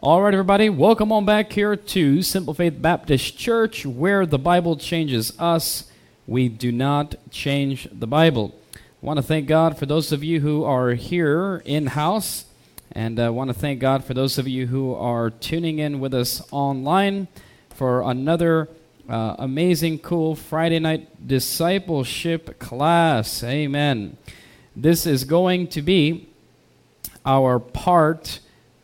All right, everybody, welcome on back here to Simple Faith Baptist Church, where the Bible changes us. We do not change the Bible. I want to thank God for those of you who are here in-house, and I want to thank God for those of you who are tuning in with us online for another amazing, cool Friday night discipleship class. Amen. This is going to be our part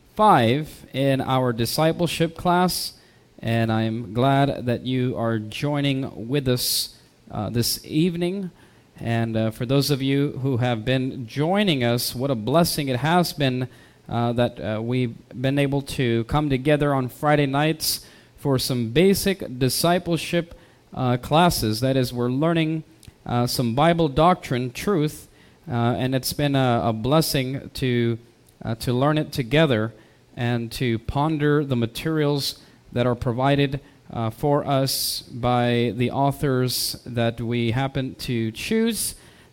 5 in our discipleship class, and I'm glad that you are joining with us this evening. And for those of you who have been joining us, what a blessing it has been that we've been able to come together on Friday nights for some basic discipleship classes. That is, we're learning some Bible doctrine, truth, and it's been a blessing to learn it together and to ponder the materials that are provided for us by the authors that we happen to choose.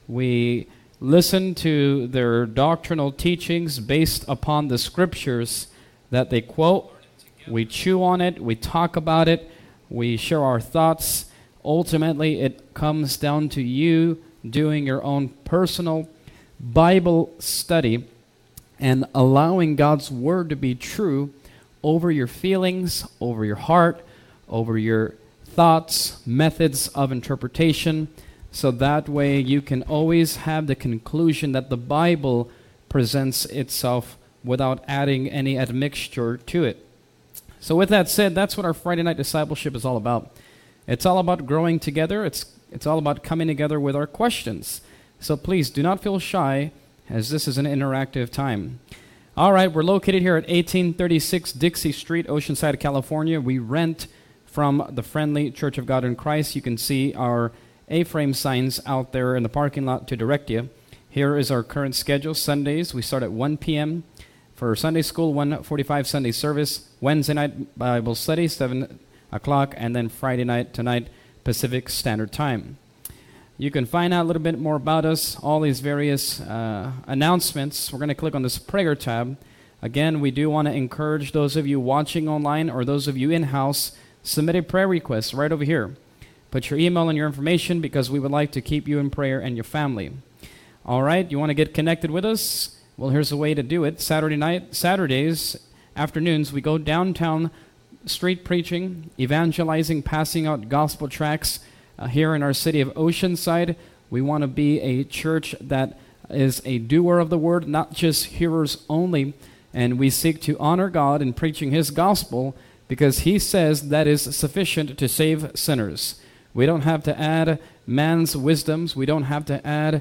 We listen to their doctrinal teachings based upon the scriptures that they quote. We chew on it, we talk about it, we share our thoughts. Ultimately, it comes down to you doing your own personal Bible study and allowing God's Word to be true over your feelings, over your heart, over your thoughts, methods of interpretation, so that way you can always have the conclusion that the Bible presents itself without adding any admixture to it. So with that said, that's what our Friday night discipleship is all about. It's all about growing together. It's all about coming together with our questions. So please do not feel shy, as this is an interactive time. All right, we're located here at 1836 Dixie Street, Oceanside, California. We rent from the Friendly Church of God in Christ. You can see our A-frame signs out there in the parking lot to direct you. Here is our current schedule. Sundays, we start at 1 p.m. for Sunday school, 1:45 Sunday service. Wednesday night Bible study, 7 o'clock, and then Friday night tonight, Pacific Standard Time. You can find out a little bit more about us, all these various announcements. We're going to click on this prayer tab. Again, we do want to encourage those of you watching online or those of you in-house, submit a prayer request right over here. Put your email and your information because we would like to keep you in prayer and your family. All right, you want to get connected with us? Well, here's a way to do it. Saturdays, afternoons, we go downtown street preaching, evangelizing, passing out gospel tracts. Here in our city of Oceanside, we want to be a church that is a doer of the word, not just hearers only. And we seek to honor God in preaching His gospel because He says that is sufficient to save sinners. We don't have to add man's wisdoms. We don't have to add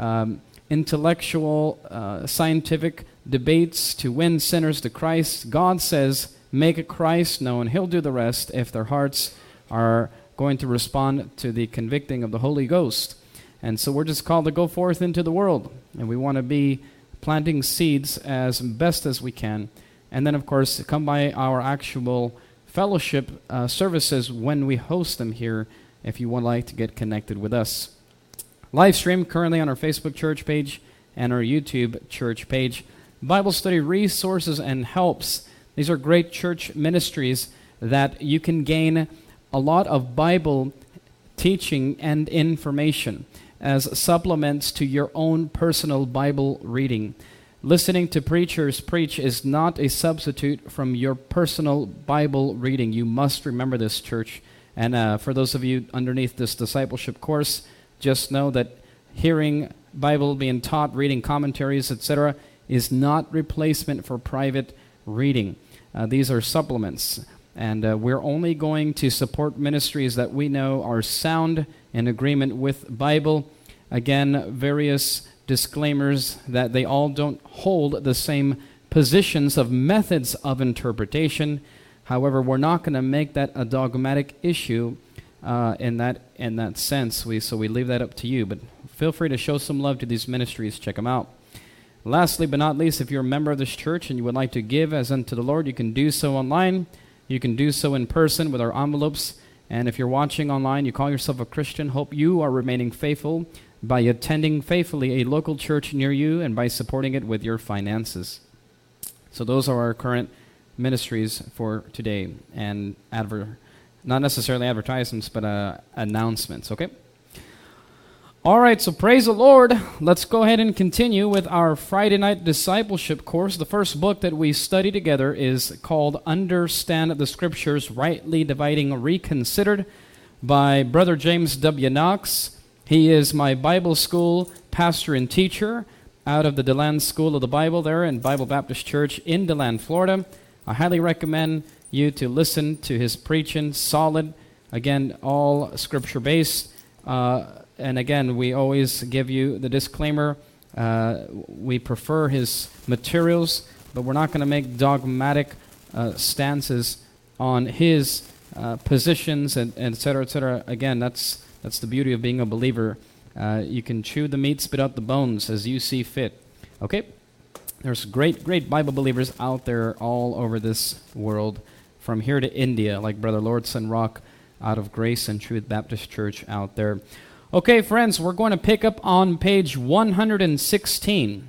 intellectual, scientific debates to win sinners to Christ. God says, make Christ known. He'll do the rest if their hearts are going to respond to the convicting of the Holy Ghost. And so we're just called to go forth into the world, and we want to be planting seeds as best as we can. And then, of course, come by our actual fellowship services when we host them here if you would like to get connected with us. Live stream currently on our Facebook church page and our YouTube church page. Bible study resources and helps. These are great church ministries that you can gain a lot of Bible teaching and information as supplements to your own personal Bible reading. Listening to preachers preach is not a substitute from your personal Bible reading. You must remember this, church. And for those of you underneath this discipleship course, just know that hearing Bible being taught, reading commentaries, etc., is not replacement for private reading. These are supplements. And we're only going to support ministries that we know are sound in agreement with Bible. Again, various disclaimers that they all don't hold the same positions of methods of interpretation. However, we're not going to make that a dogmatic issue in that sense. So we leave that up to you. But feel free to show some love to these ministries. Check them out. Lastly but not least, if you're a member of this church and you would like to give as unto the Lord, you can do so online. You can do so in person with our envelopes. And if you're watching online, you call yourself a Christian, hope you are remaining faithful by attending faithfully a local church near you and by supporting it with your finances. So those are our current ministries for today, and not necessarily advertisements, but announcements, okay? All right, so praise the Lord. Let's go ahead and continue with our Friday night discipleship course. The first book that we study together is called Understand the Scriptures, Rightly Dividing Reconsidered by Brother James W. Knox. He is my Bible school pastor and teacher out of the DeLand School of the Bible there in Bible Baptist Church in DeLand, Florida. I highly recommend you to listen to his preaching. Solid, again, all Scripture-based. And again, we always give you the disclaimer. We prefer his materials, but we're not going to make dogmatic stances on his positions, and et cetera, et cetera. Again, that's the beauty of being a believer. You can chew the meat, spit out the bones as you see fit. Okay? There's great Bible believers out there all over this world, from here to India, like Brother Lordson Rock out of Grace and Truth Baptist Church out there. Okay, friends, we're going to pick up on page 116.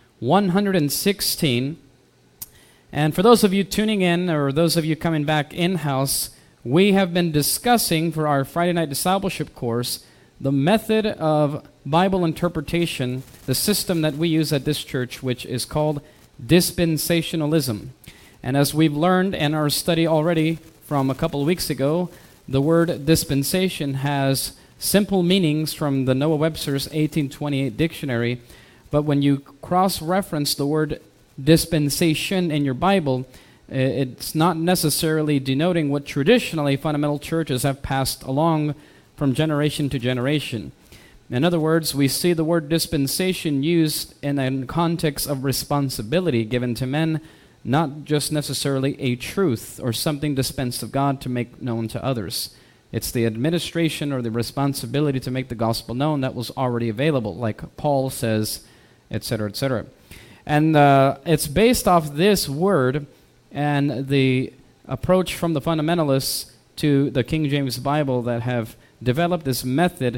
116. And for those of you tuning in, or those of you coming back in-house, we have been discussing for our Friday night discipleship course the method of Bible interpretation, the system that we use at this church, which is called dispensationalism. And as we've learned in our study already from a couple of weeks ago, the word dispensation has simple meanings from the Noah Webster's 1828 dictionary, but when you cross-reference the word dispensation in your Bible, it's not necessarily denoting what traditionally fundamental churches have passed along from generation to generation. In other words, we see the word dispensation used in a context of responsibility given to men, not just necessarily a truth or something dispensed of God to make known to others. It's the administration or the responsibility to make the gospel known that was already available, like Paul says, etc., etc. And it's based off this word and the approach from the fundamentalists to the King James Bible that have developed this method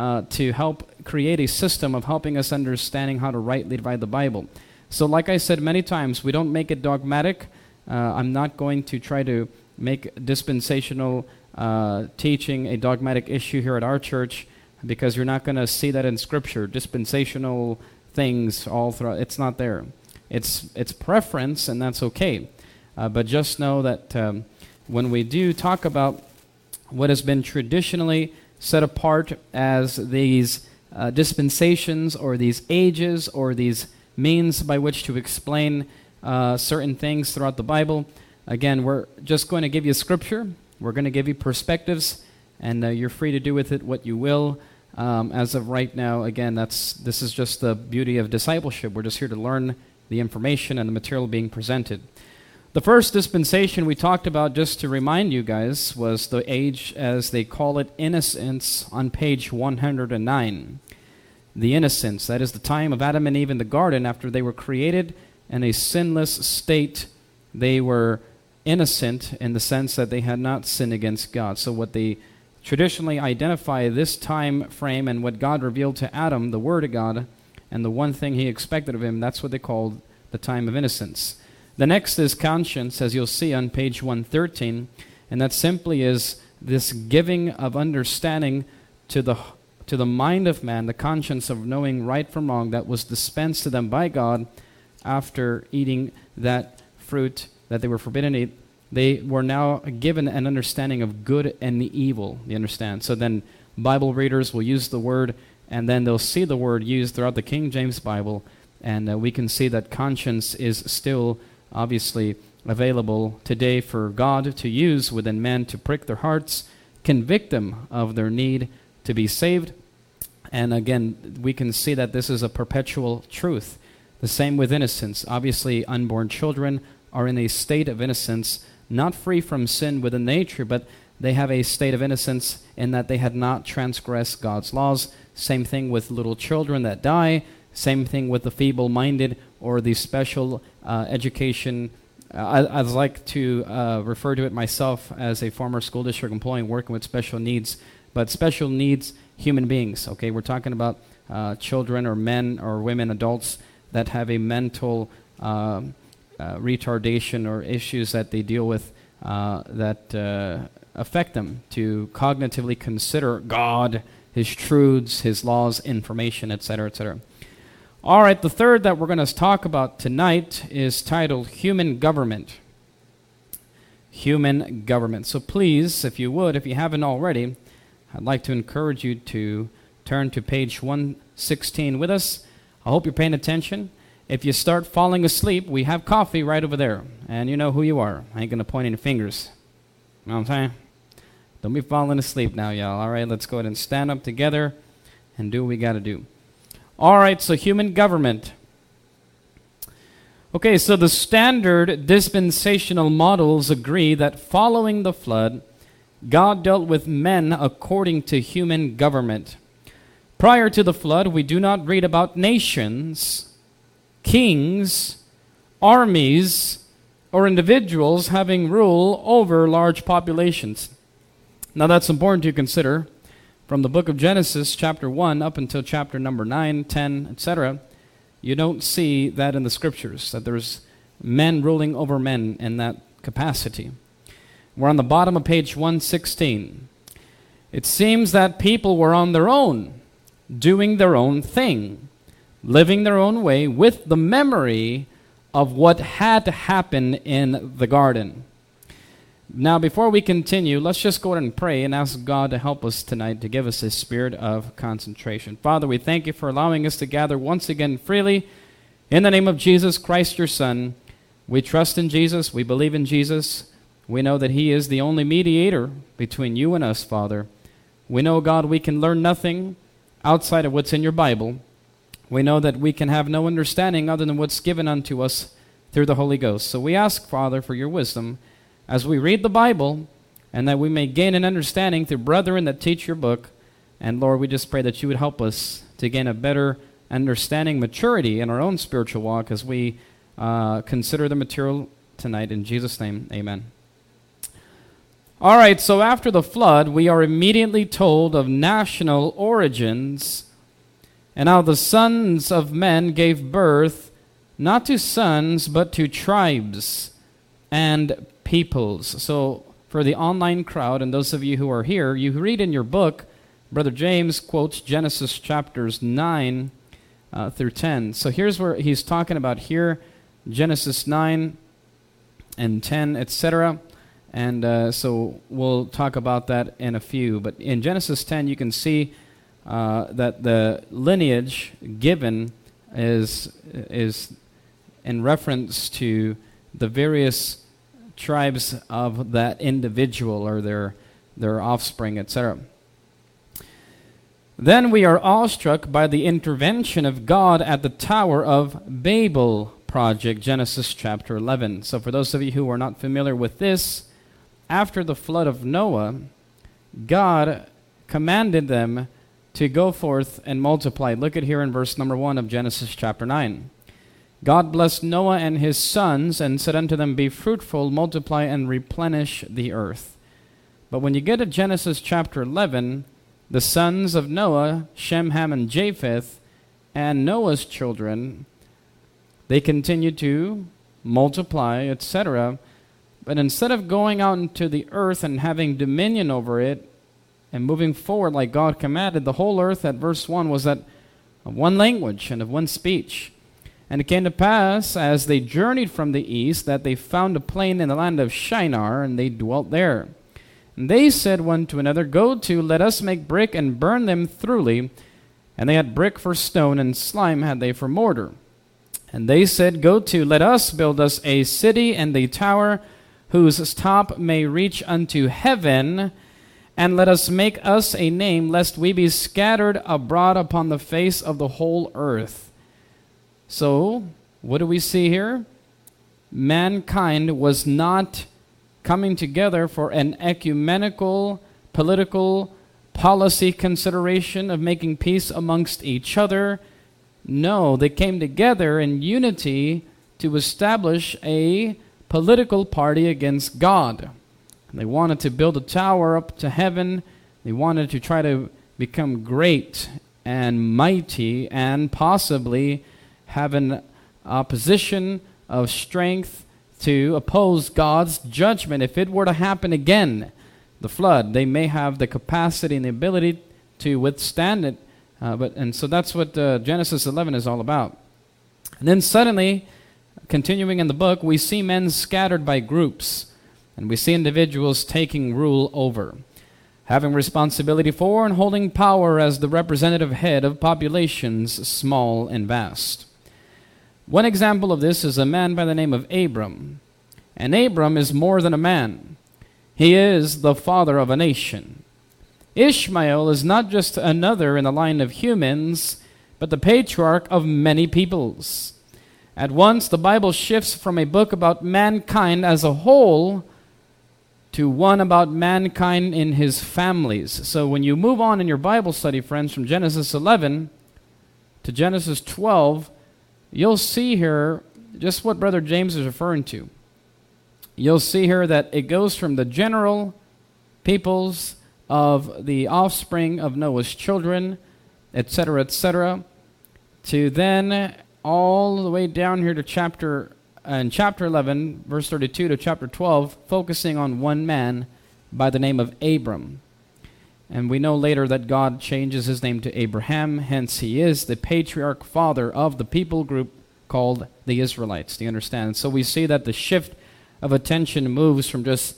to help create a system of helping us understanding how to rightly divide the Bible. So like I said many times, we don't make it dogmatic. I'm not going to try to make dispensational teaching a dogmatic issue here at our church, because you're not going to see that in Scripture. Dispensational things all throughout, it's not there. It's preference, and that's okay. But just know that when we do talk about what has been traditionally set apart as these dispensations or these ages or these means by which to explain certain things throughout the Bible, again, we're just going to give you Scripture. We're going to give you perspectives, and you're free to do with it what you will. As of right now, again, this is just the beauty of discipleship. We're just here to learn the information and the material being presented. The first dispensation we talked about, just to remind you guys, was the age, as they call it, innocence, on page 109. The innocence, that is the time of Adam and Eve in the garden after they were created in a sinless state. They were innocent in the sense that they had not sinned against God. So what they traditionally identify this time frame and what God revealed to Adam, the Word of God, and the one thing he expected of him, that's what they called the time of innocence. The next is conscience, as you'll see on page 113, and that simply is this giving of understanding to the mind of man, the conscience of knowing right from wrong that was dispensed to them by God after eating that fruit that they were forbidden to eat. They were now given an understanding of good and the evil, you understand? So then Bible readers will use the word, and then they'll see the word used throughout the King James Bible, and we can see that conscience is still obviously available today for God to use within men to prick their hearts, convict them of their need to be saved. And again, we can see that this is a perpetual truth. The same with innocence. Obviously, unborn children are in a state of innocence, not free from sin within nature, but they have a state of innocence in that they had not transgressed God's laws. Same thing with little children that die. Same thing with the feeble-minded or the special education. I'd like to refer to it myself as a former school district employee working with special needs, but special needs human beings. Okay, we're talking about children or men or women, adults that have a mental retardation or issues that they deal with that affect them to cognitively consider God, His truths, His laws, information, etc., etc. All right, the third that we're going to talk about tonight is titled Human Government. Human government. So please, if you would, if you haven't already, I'd like to encourage you to turn to page 116 with us. I hope you're paying attention. If you start falling asleep, we have coffee right over there, and you know who you are. I ain't going to point any fingers. You know what I'm saying? Don't be falling asleep now, y'all. All right, let's go ahead and stand up together and do what we got to do. All right, so human government. Okay, so the standard dispensational models agree that following the flood, God dealt with men according to human government. Prior to the flood, we do not read about nations, kings, armies, or individuals having rule over large populations. Now that's important to consider. From the book of Genesis, chapter 1, up until chapter number 9, 10, etc., you don't see that in the scriptures, that there's men ruling over men in that capacity. We're on the bottom of page 116. It seems that people were on their own, doing their own thing, living their own way with the memory of what had happened in the garden. Now, before we continue, let's just go ahead and pray and ask God to help us tonight, to give us a spirit of concentration. Father, we thank you for allowing us to gather once again freely in the name of Jesus Christ, your Son. We trust in Jesus. We believe in Jesus. We know that He is the only mediator between you and us, Father. We know, God, we can learn nothing outside of what's in your Bible. We know that we can have no understanding other than what's given unto us through the Holy Ghost. So we ask, Father, for your wisdom as we read the Bible, and that we may gain an understanding through brethren that teach your book. And Lord, we just pray that you would help us to gain a better understanding, maturity in our own spiritual walk as we consider the material tonight. In Jesus' name, amen. All right, so after the flood, we are immediately told of national origins and how the sons of men gave birth not to sons, but to tribes and peoples. So for the online crowd and those of you who are here, you read in your book, Brother James quotes Genesis chapters 9 through 10. So here's where he's talking about here, Genesis 9 and 10, etc. And so we'll talk about that in a few. But in Genesis 10, you can see that the lineage given is in reference to the various tribes of that individual or their offspring, etc. Then we are awestruck by the intervention of God at the Tower of Babel project, Genesis chapter 11. So for those of you who are not familiar with this, after the flood of Noah, God commanded them to go forth and multiply. Look at here in verse number 1 of Genesis chapter 9. God blessed Noah and his sons and said unto them, be fruitful, multiply, and replenish the earth. But when you get to Genesis chapter 11, the sons of Noah, Shem, Ham, and Japheth, and Noah's children, they continued to multiply, etc. But instead of going out into the earth and having dominion over it and moving forward like God commanded, the whole earth at verse 1 was that of one language and of one speech. And it came to pass, as they journeyed from the east, that they found a plain in the land of Shinar, and they dwelt there. And they said one to another, go to, let us make brick and burn them thoroughly. And they had brick for stone, and slime had they for mortar. And they said, go to, let us build us a city and a tower, whose top may reach unto heaven, and let us make us a name, lest we be scattered abroad upon the face of the whole earth. So, what do we see here? Mankind was not coming together for an ecumenical, political, policy consideration of making peace amongst each other. No, they came together in unity to establish a political party against God. They wanted to build a tower up to heaven. They wanted to try to become great and mighty and possibly have an opposition of strength to oppose God's judgment. If it were to happen again, the flood, they may have the capacity and the ability to withstand it. And so that's what Genesis 11 is all about. And then suddenly, continuing in the book, we see men scattered by groups, and we see individuals taking rule over, having responsibility for and holding power as the representative head of populations, small and vast. One example of this is a man by the name of Abram. And Abram is more than a man. He is the father of a nation. Ishmael is not just another in the line of humans, but the patriarch of many peoples. At once, the Bible shifts from a book about mankind as a whole to one about mankind in his families. So when you move on in your Bible study, friends, from Genesis 11 to Genesis 12, you'll see here just what Brother James is referring to. You'll see here that it goes from the general peoples of the offspring of Noah's children, etc., to then all the way down here to chapter 11, verse 32 to chapter 12, focusing on one man by the name of Abram. And we know later that God changes his name to Abraham, hence he is the patriarch father of the people group called the Israelites. Do you understand? So we see that the shift of attention moves from just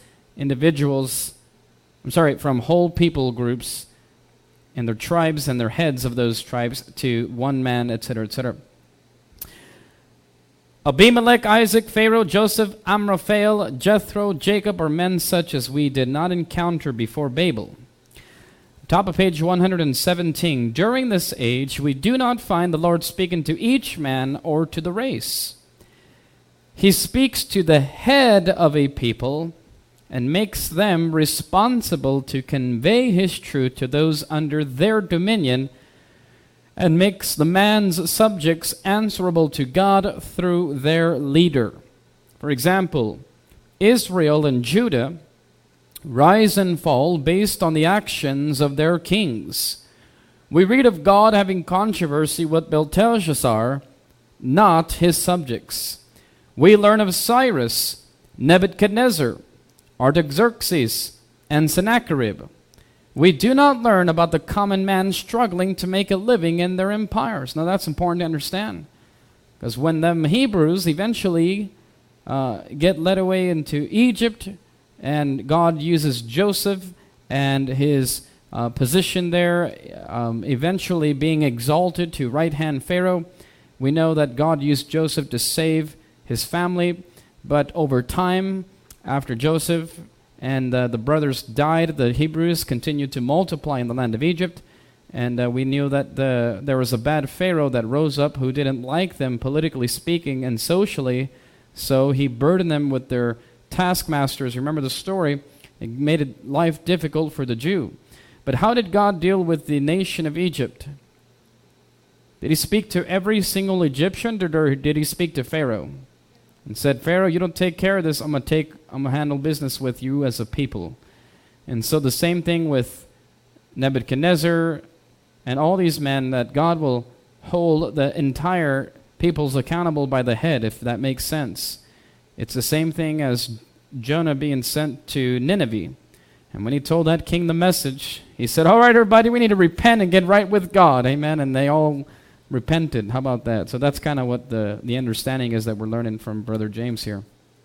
from whole people groups and their tribes and their heads of those tribes to one man, etc. Abimelech, Isaac, Pharaoh, Joseph, Amraphel, Jethro, Jacob are men such as we did not encounter before Babel. Top of page 117. During this age, we do not find the Lord speaking to each man or to the race. He speaks to the head of a people and makes them responsible to convey his truth to those under their dominion, and makes the man's subjects answerable to God through their leader. For example, Israel and Judah rise and fall based on the actions of their kings. We read of God having controversy with Belteshazzar, not his subjects. We learn of Cyrus, Nebuchadnezzar, Artaxerxes, and Sennacherib. We do not learn about the common man struggling to make a living in their empires. Now that's important to understand, because when them Hebrews eventually get led away into Egypt, and God uses Joseph and his position there, eventually being exalted to right-hand Pharaoh, we know that God used Joseph to save his family, but over time, after Joseph and the brothers died, the Hebrews continued to multiply in the land of Egypt, and we knew that there was a bad Pharaoh that rose up who didn't like them, politically speaking and socially, so he burdened them with their taskmasters. Remember the story? It made life difficult for the Jew. But how did God deal with the nation of Egypt? Did he speak to every single Egyptian, or did he speak to Pharaoh? And said, Pharaoh, you don't take care of this, I'm gonna handle business with you as a people. And so the same thing with Nebuchadnezzar and all these men, that God will hold the entire peoples accountable by the head, if that makes sense. It's the same thing as Jonah being sent to Nineveh. And when he told that king the message, he said, all right, everybody, we need to repent and get right with God. Amen. And they all repented. How about that? So that's kind of what the understanding is that we're learning from Brother James here.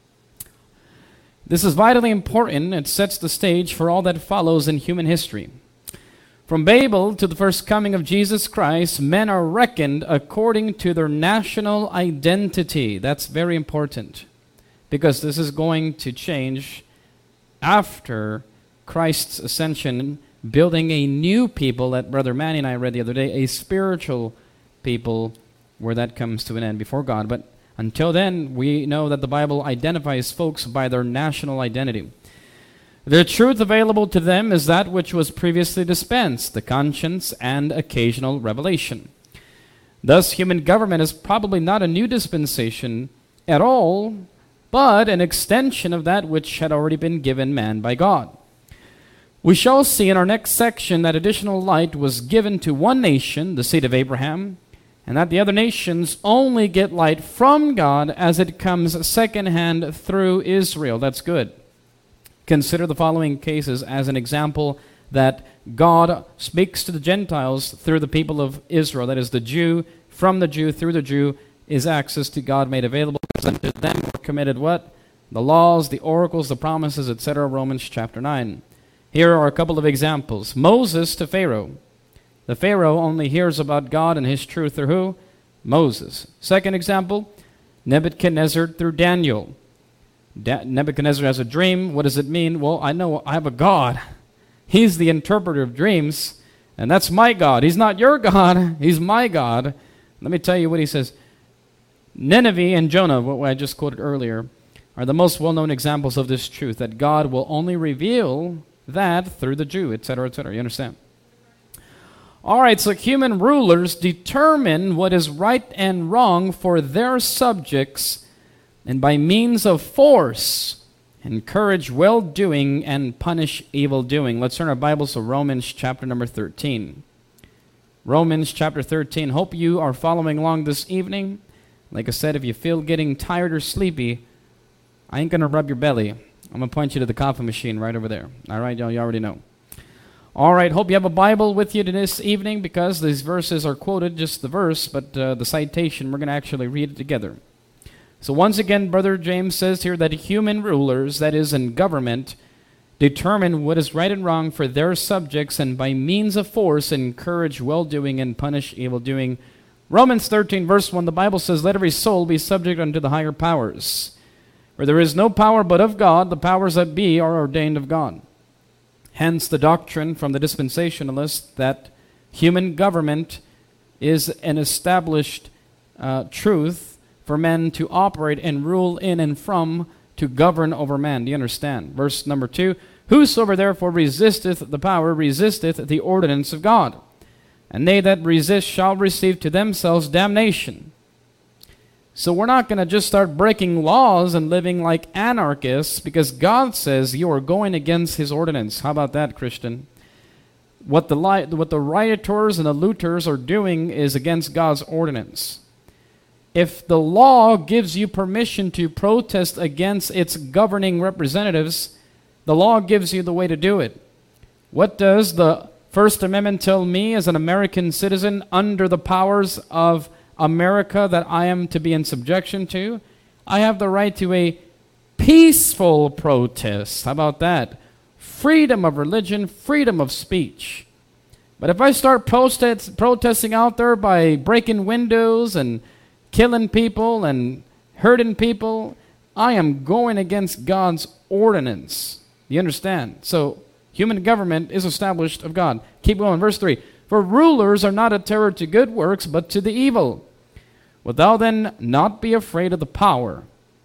This is vitally important. It sets the stage for all that follows in human history. From Babel to the first coming of Jesus Christ, men are reckoned according to their national identity. That's very important, because this is going to change after Christ's ascension, building a new people that Brother Manny and I read the other day, a spiritual people where that comes to an end before God. But until then, we know that the Bible identifies folks by their national identity. The truth available to them is that which was previously dispensed, the conscience and occasional revelation. Thus, human government is probably not a new dispensation at all, but an extension of that which had already been given man by God. We shall see in our next section that additional light was given to one nation, the seed of Abraham, and that the other nations only get light from God as it comes secondhand through Israel. That's good. Consider the following cases as an example that God speaks to the Gentiles through the people of Israel. That is, the Jew, from the Jew, through the Jew, is access to God made available. Because unto them were committed what? The laws, the oracles, the promises, etc. Romans chapter 9. Here are a couple of examples. Moses to Pharaoh. The Pharaoh only hears about God and his truth through who? Moses. Second example, Nebuchadnezzar through Daniel. Nebuchadnezzar has a dream. What does it mean? Well, I know I have a God. He's the interpreter of dreams, and that's my God. He's not your God. He's my God. Let me tell you what he says. Nineveh and Jonah, what I just quoted earlier, are the most well-known examples of this truth, that God will only reveal that through the Jew, etc., etc. You understand? All right, so human rulers determine what is right and wrong for their subjects, and by means of force, encourage well-doing and punish evil-doing. Let's turn our Bibles to Romans chapter number 13. Romans chapter 13. Hope you are following along this evening. Like I said, if you feel getting tired or sleepy, I ain't going to rub your belly. I'm going to point you to the coffee machine right over there. All right, y'all, you already know. All right, hope you have a Bible with you this evening, because these verses are quoted, just the verse, but the citation, we're going to actually read it together. So once again, Brother James says here that human rulers, that is in government, determine what is right and wrong for their subjects, and by means of force encourage well-doing and punish evil-doing. Romans 13, verse 1, the Bible says, let every soul be subject unto the higher powers. For there is no power but of God, the powers that be are ordained of God. Hence the doctrine from the dispensationalists that human government is an established truth for men to operate and rule in and from, to govern over man. Do you understand? Verse number 2, whosoever therefore resisteth the power resisteth the ordinance of God, and they that resist shall receive to themselves damnation. So we're not going to just start breaking laws and living like anarchists, because God says you are going against his ordinance. How about that, Christian? What the rioters and the looters are doing is against God's ordinance. If the law gives you permission to protest against its governing representatives, the law gives you the way to do it. What does the First Amendment tell me as an American citizen under the powers of America that I am to be in subjection to? I have the right to a peaceful protest. How about that? Freedom of religion, freedom of speech. But if I start protesting out there by breaking windows and killing people and hurting people, I am going against God's ordinance. You understand? So human government is established of God. Keep going, verse 3. For rulers are not a terror to good works, but to the evil. Wilt thou then not be afraid of the power?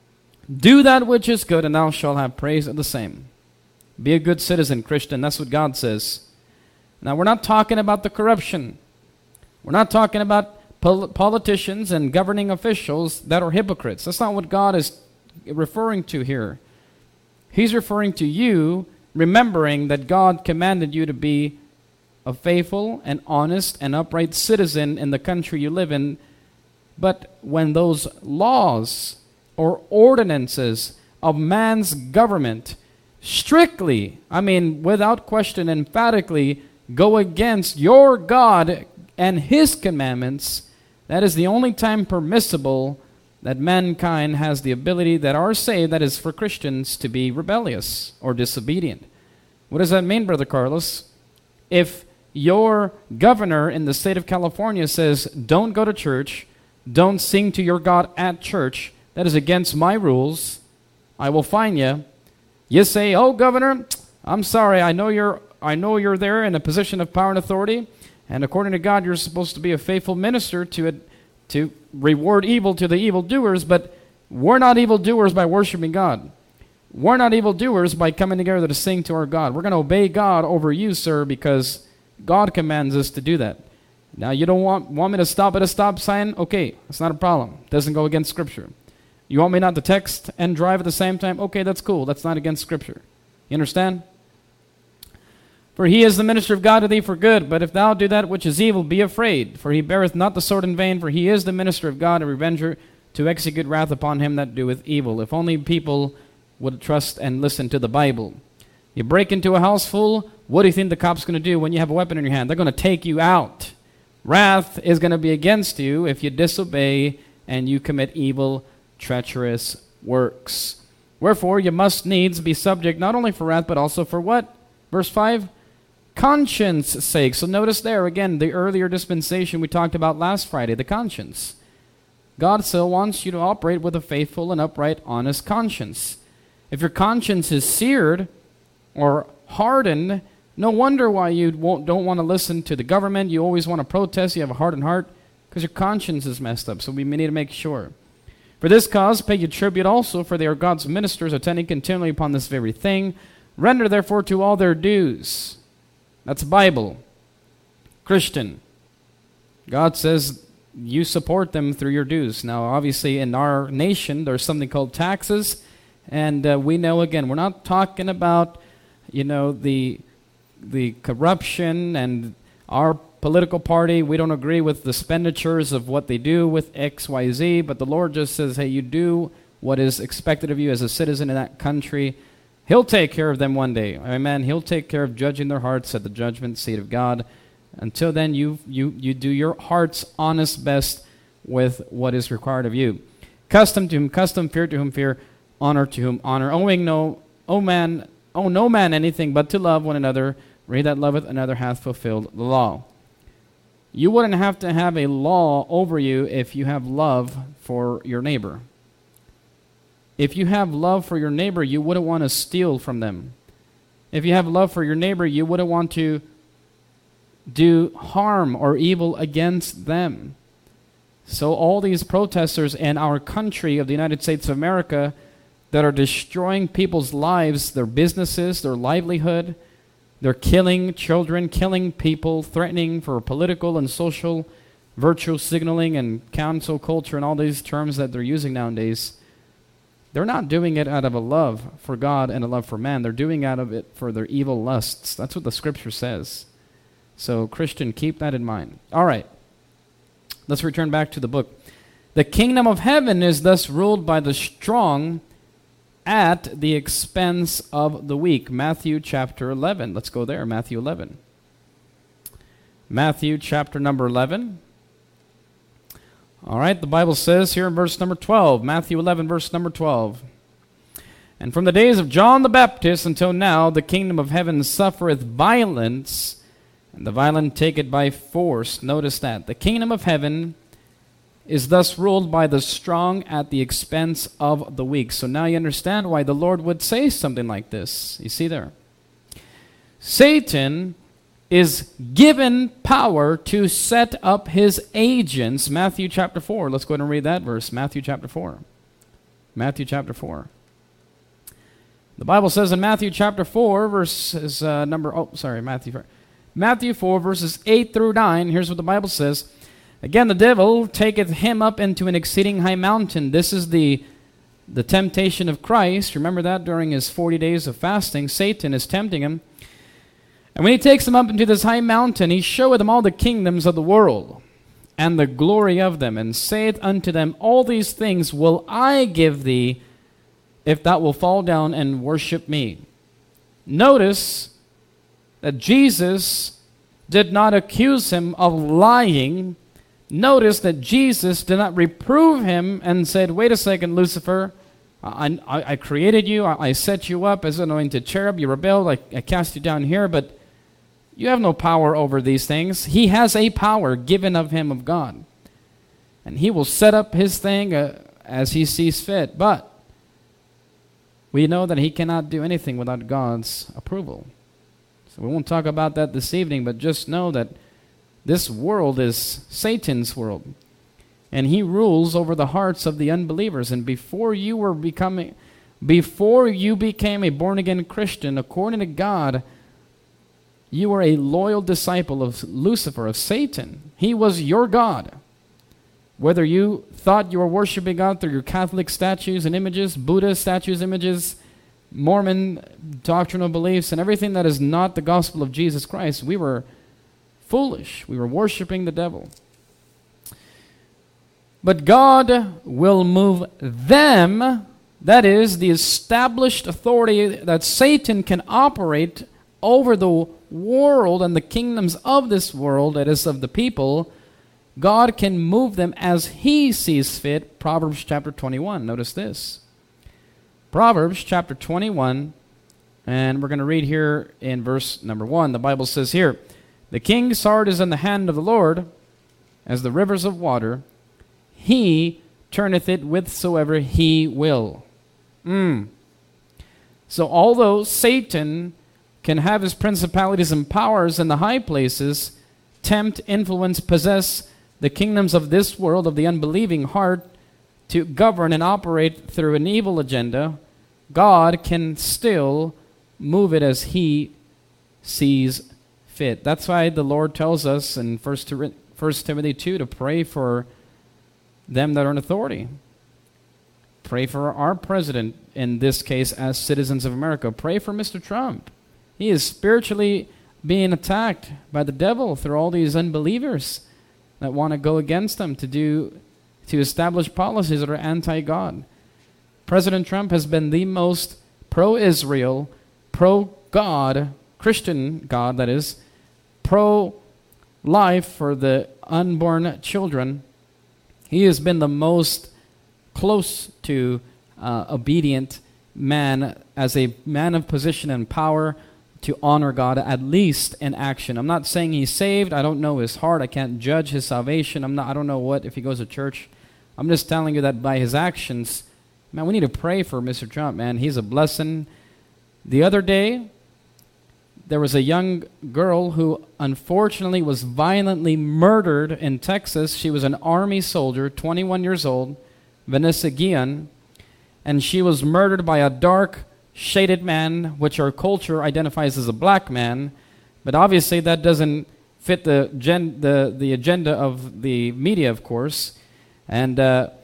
Do that which is good, and thou shalt have praise of the same. Be a good citizen, Christian. That's what God says. Now, we're not talking about the corruption. We're not talking about politicians and governing officials that are hypocrites. That's not what God is referring to here. He's referring to you remembering that God commanded you to be a faithful and honest and upright citizen in the country you live in. But when those laws or ordinances of man's government strictly, without question, emphatically, go against your God and his commandments, that is the only time permissible that mankind has the ability, that are saved, that is for Christians, to be rebellious or disobedient. What does that mean, Brother Carlos? If your governor in the state of California says, don't go to church, don't sing to your God at church, that is against my rules, I will fine you. You say, oh, governor, I'm sorry, I know you're there in a position of power and authority, and according to God, you're supposed to be a faithful minister to reward evil to the evildoers, but we're not evildoers by worshiping God. We're not evildoers by coming together to sing to our God. We're going to obey God over you, sir, because God commands us to do that. Now, you don't want me to stop at a stop sign? Okay, that's not a problem. It doesn't go against Scripture. You want me not to text and drive at the same time? Okay, that's cool. That's not against Scripture. You understand? For he is the minister of God to thee for good. But if thou do that which is evil, be afraid. For he beareth not the sword in vain, for he is the minister of God, a revenger, to execute wrath upon him that doeth evil. If only people would trust and listen to the Bible. You break into a house full, what do you think the cop's going to do when you have a weapon in your hand? They're going to take you out. Wrath is going to be against you if you disobey and you commit evil, treacherous works. Wherefore you must needs be subject not only for wrath, but also for what? Verse 5? Conscience sake. So notice there, again, the earlier dispensation we talked about last Friday, the conscience. God still wants you to operate with a faithful and upright, honest conscience. If your conscience is seared or hardened, no wonder why you don't want to listen to the government. You always want to protest. You have a hardened heart because your conscience is messed up. So we need to make sure. For this cause pay you tribute also, for they are God's ministers, attending continually upon this very thing. Render therefore to all their dues. That's Bible. Christian. God says you support them through your dues. Now, obviously, in our nation, there's something called taxes. And we know, again, we're not talking about, the corruption and our political party. We don't agree with the expenditures of what they do with X, Y, Z. But the Lord just says, hey, you do what is expected of you as a citizen in that country. He'll take care of them one day. Amen. He'll take care of judging their hearts at the judgment seat of God. Until then, you do your heart's honest best with what is required of you. Custom to whom custom, fear to whom fear, honor to whom honor. Owing no man anything but to love one another. For he that loveth another hath fulfilled the law. You wouldn't have to have a law over you if you have love for your neighbor. If you have love for your neighbor, you wouldn't want to steal from them. If you have love for your neighbor, you wouldn't want to do harm or evil against them. So all these protesters in our country of the United States of America that are destroying people's lives, their businesses, their livelihood, they're killing children, killing people, threatening for political and social virtue signaling and cancel culture and all these terms that they're using nowadays. They're not doing it out of a love for God and a love for man. They're doing out of it for their evil lusts. That's what the scripture says. So, Christian, keep that in mind. All right. Let's return back to the book. The kingdom of heaven is thus ruled by the strong at the expense of the weak. Matthew chapter 11. Let's go there. Matthew 11. Matthew chapter number 11. All right, the Bible says here in verse number 12, Matthew 11, verse number 12. And from the days of John the Baptist until now, the kingdom of heaven suffereth violence, and the violent take it by force. Notice that. The kingdom of heaven is thus ruled by the strong at the expense of the weak. So now you understand why the Lord would say something like this. You see there? Satan is given power to set up his agents. Matthew chapter 4. Let's go ahead and read that verse. Matthew chapter 4. Matthew chapter 4. The Bible says in Matthew chapter 4, verses Matthew 4, verses 8 through 9. Here's what the Bible says. Again, the devil taketh him up into an exceeding high mountain. This is the temptation of Christ. Remember that during his 40 days of fasting, Satan is tempting him. And when he takes them up into this high mountain, he showeth them all the kingdoms of the world, and the glory of them, and saith unto them, all these things will I give thee, if thou wilt fall down and worship me. Notice that Jesus did not accuse him of lying. Notice that Jesus did not reprove him and said, wait a second, Lucifer, I created you, I set you up as an anointed cherub, you rebelled, I cast you down here, but you have no power over these things. He has a power given of him of God. And he will set up his thing as he sees fit. But we know that he cannot do anything without God's approval. So we won't talk about that this evening, but just know that this world is Satan's world. And he rules over the hearts of the unbelievers. And before you became a born-again Christian, according to God, you were a loyal disciple of Lucifer, of Satan. He was your God. Whether you thought you were worshiping God through your Catholic statues and images, Buddha statues, images, Mormon doctrinal beliefs and everything that is not the gospel of Jesus Christ, we were foolish. We were worshiping the devil. But God will move them, that is, the established authority that Satan can operate over the world and the kingdoms of this world, that is, of the people. God can move them as He sees fit. Proverbs chapter 21. Notice this. Proverbs chapter 21, and we're going to read here in verse number 1. The Bible says here, "The king's heart is in the hand of the Lord, as the rivers of water. He turneth it whithersoever He will." So although Satan can have his principalities and powers in the high places, tempt, influence, possess the kingdoms of this world, of the unbelieving heart, to govern and operate through an evil agenda, God can still move it as He sees fit. That's why the Lord tells us in 1 Timothy 2 to pray for them that are in authority. Pray for our president, in this case, as citizens of America. Pray for Mr. Trump. He is spiritually being attacked by the devil through all these unbelievers that want to go against him to establish policies that are anti-God. President Trump has been the most pro-Israel, pro-God, Christian God, that is, pro-life for the unborn children. He has been the most close to obedient man, as a man of position and power, to honor God, at least in action. I'm not saying he's saved. I don't know his heart. I can't judge his salvation. I don't know if he goes to church. I'm just telling you that by his actions, man, we need to pray for Mr. Trump, man. He's a blessing. The other day, there was a young girl who unfortunately was violently murdered in Texas. She was an Army soldier, 21 years old, Vanessa Guillen, and she was murdered by a dark, shaded man, which our culture identifies as a black man, but obviously that doesn't fit the agenda of the media, of course. And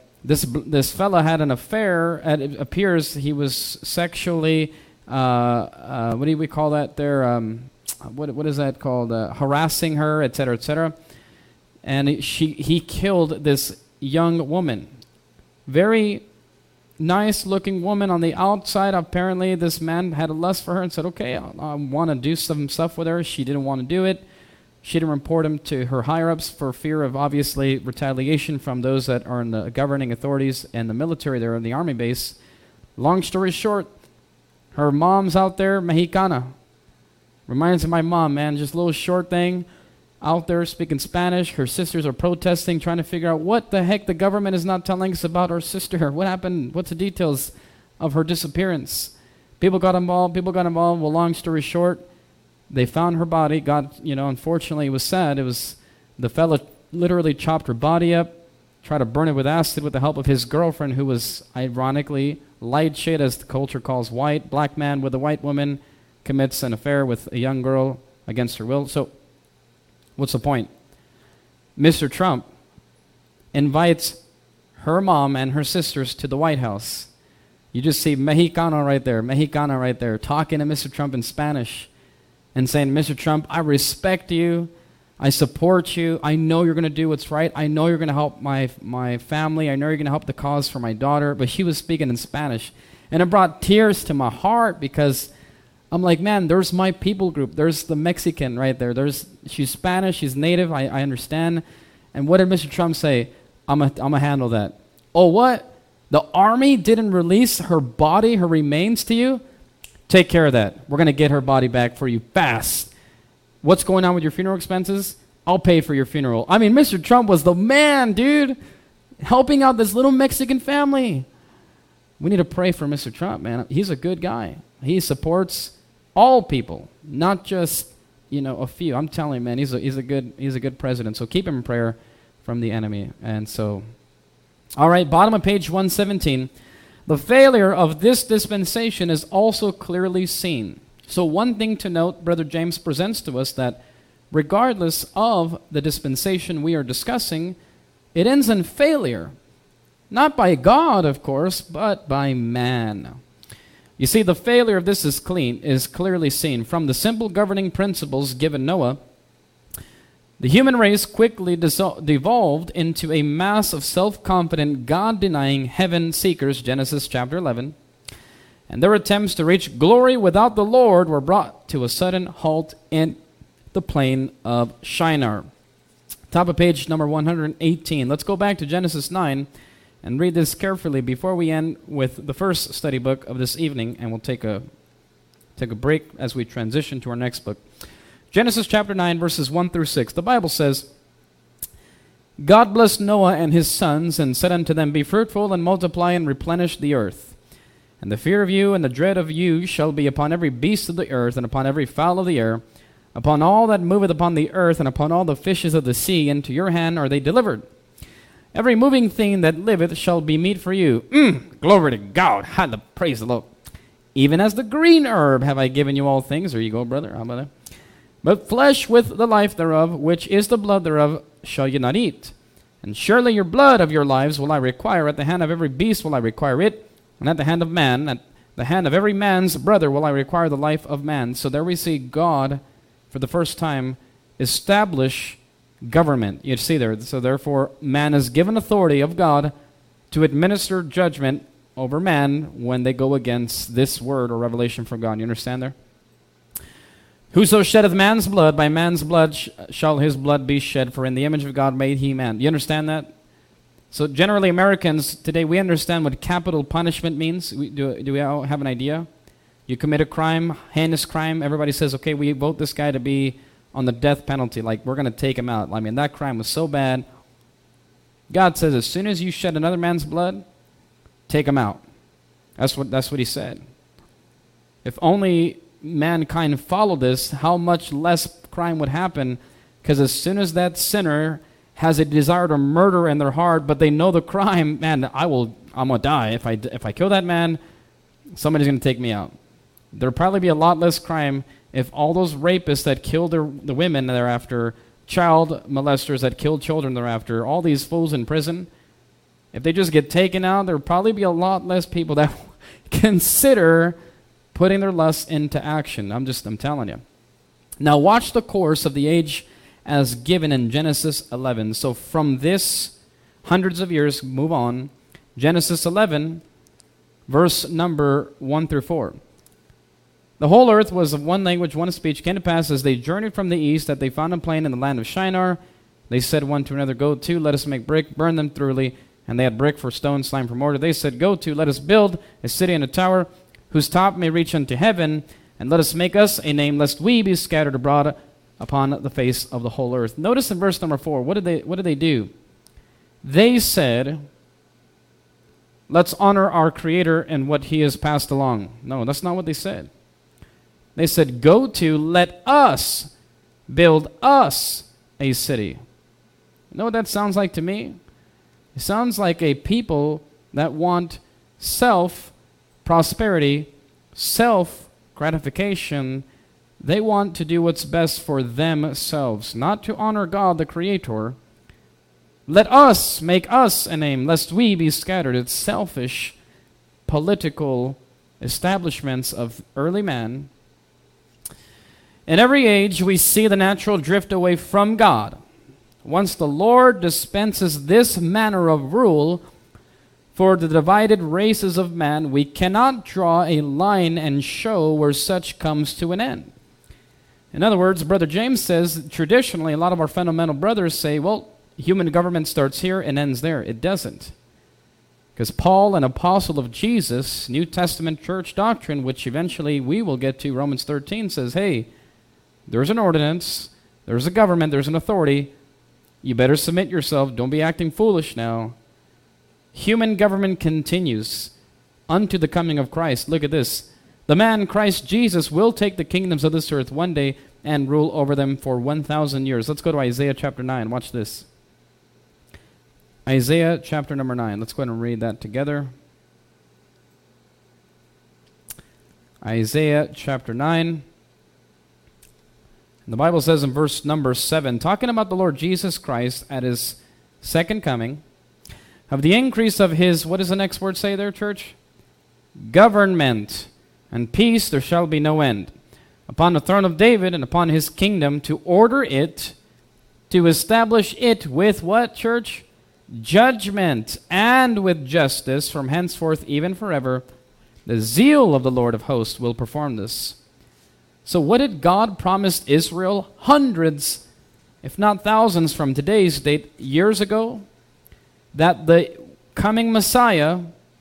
this fella had an affair. And it appears he was sexually, what do we call that there? What is that called? Harassing her, etc., etc. And he killed this young woman. Very nice-looking woman on the outside. Apparently, this man had a lust for her and said, okay, I want to do some stuff with her. She didn't want to do it. She didn't report him to her higher-ups for fear of, obviously, retaliation from those that are in the governing authorities and the military there in the Army base. Long story short, her mom's out there, Mexicana. Reminds me of my mom, man. Just a little short thing. Out there speaking Spanish. Her sisters are protesting, trying to figure out what the heck the government is not telling us about our sister. What happened? What's the details of her disappearance? People got involved. Well, long story short, they found her body. Unfortunately, it was sad. It was the fella literally chopped her body up, tried to burn it with acid with the help of his girlfriend, who was ironically light shade, as the culture calls white. Black man with a white woman commits an affair with a young girl against her will. So, what's the point? Mr. Trump invites her mom and her sisters to the White House. You just see Mexicana right there, talking to Mr. Trump in Spanish and saying, Mr. Trump, I respect you. I support you. I know you're going to do what's right. I know you're going to help my family. I know you're going to help the cause for my daughter. But she was speaking in Spanish. And it brought tears to my heart, because I'm like, man, there's my people group. There's the Mexican right there. She's Spanish. She's native. I understand. And what did Mr. Trump say? I'm gonna handle that. Oh, what? The Army didn't release her body, her remains to you? Take care of that. We're going to get her body back for you fast. What's going on with your funeral expenses? I'll pay for your funeral. I mean, Mr. Trump was the man, dude, helping out this little Mexican family. We need to pray for Mr. Trump, man. He's a good guy. He supports all people, not just, a few. I'm telling you, man, he's a good president. So keep him in prayer from the enemy. And so, all right, bottom of page 117. The failure of this dispensation is also clearly seen. So one thing to note, Brother James presents to us, that regardless of the dispensation we are discussing, it ends in failure. Not by God, of course, but by man. You see, the failure of this is clearly seen. From the simple governing principles given Noah, the human race quickly devolved into a mass of self-confident, God-denying heaven seekers, Genesis chapter 11. And their attempts to reach glory without the Lord were brought to a sudden halt in the plain of Shinar. Top of page number 118. Let's go back to Genesis 9 and read this carefully before we end with the first study book of this evening, and we'll take a break as we transition to our next book. Genesis chapter 9, verses 1 through 6. The Bible says, God blessed Noah and his sons and said unto them, Be fruitful and multiply and replenish the earth. And the fear of you and the dread of you shall be upon every beast of the earth and upon every fowl of the air, upon all that moveth upon the earth and upon all the fishes of the sea. Into your hand are they delivered. Every moving thing that liveth shall be meat for you. Glory to God. Praise the Lord. Even as the green herb have I given you all things. There you go, brother. How about that? But flesh with the life thereof, which is the blood thereof, shall ye not eat. And surely your blood of your lives will I require. At the hand of every beast will I require it. And at the hand of man, at the hand of every man's brother will I require the life of man. So there we see God, for the first time, establish government. You see there. So therefore, man is given authority of God to administer judgment over man when they go against this word or revelation from God. You understand there? Whoso sheddeth man's blood, by man's blood shall his blood be shed, for in the image of God made he man. You understand that? So generally Americans today, we understand what capital punishment means. Do we all have an idea? You commit a crime, heinous crime, everybody says, okay, we vote this guy to be on the death penalty, like we're going to take him out. I mean, that crime was so bad. God says, as soon as you shed another man's blood, take him out. That's what he said. If only mankind followed this, how much less crime would happen, because as soon as that sinner has a desire to murder in their heart, but they know the crime, man, I'm going to die. If I kill that man, somebody's going to take me out. There'll probably be a lot less crime if all those rapists that killed the women thereafter, child molesters that killed children thereafter, all these fools in prison, if they just get taken out, there'll probably be a lot less people that consider putting their lust into action. I'm telling you. Now watch the course of the age as given in Genesis 11. So from this, hundreds of years, move on. Genesis 11, verse number 1 through 4. The whole earth was of one language, one speech. Came to pass as they journeyed from the east that they found a plain in the land of Shinar. They said one to another, Go to, let us make brick, burn them thoroughly. And they had brick for stone, slime for mortar. They said, Go to, let us build a city and a tower, whose top may reach unto heaven, and let us make us a name, lest we be scattered abroad upon the face of the whole earth. Notice in verse number 4, what did they do? They said, let's honor our Creator and what He has passed along. No, that's not what they said. They said, Go to, let us build us a city. You know what that sounds like to me? It sounds like a people that want self-prosperity, self-gratification. They want to do what's best for themselves, not to honor God, the Creator. Let us make us a name, lest we be scattered. It's selfish, political establishments of early man. In every age, we see the natural drift away from God. Once the Lord dispenses this manner of rule for the divided races of man, we cannot draw a line and show where such comes to an end. In other words, Brother James says, traditionally, a lot of our fundamental brothers say, well, human government starts here and ends there. It doesn't. Because Paul, an apostle of Jesus, New Testament church doctrine, which eventually we will get to, Romans 13, says, hey, there's an ordinance, there's a government, there's an authority. You better submit yourself. Don't be acting foolish now. Human government continues unto the coming of Christ. Look at this. The man, Christ Jesus, will take the kingdoms of this earth one day and rule over them for 1,000 years. Let's go to Isaiah chapter 9. Watch this. Isaiah chapter number 9. Let's go ahead and read that together. Isaiah chapter 9. And the Bible says in verse number 7, talking about the Lord Jesus Christ at His second coming, of the increase of His, what does the next word say there, church? Government, and peace there shall be no end. Upon the throne of David and upon his kingdom, to order it, to establish it with what, church? Judgment and with justice from henceforth even forever. The zeal of the Lord of hosts will perform this. So what did God promise Israel hundreds, if not thousands from today's date, years ago? That the coming Messiah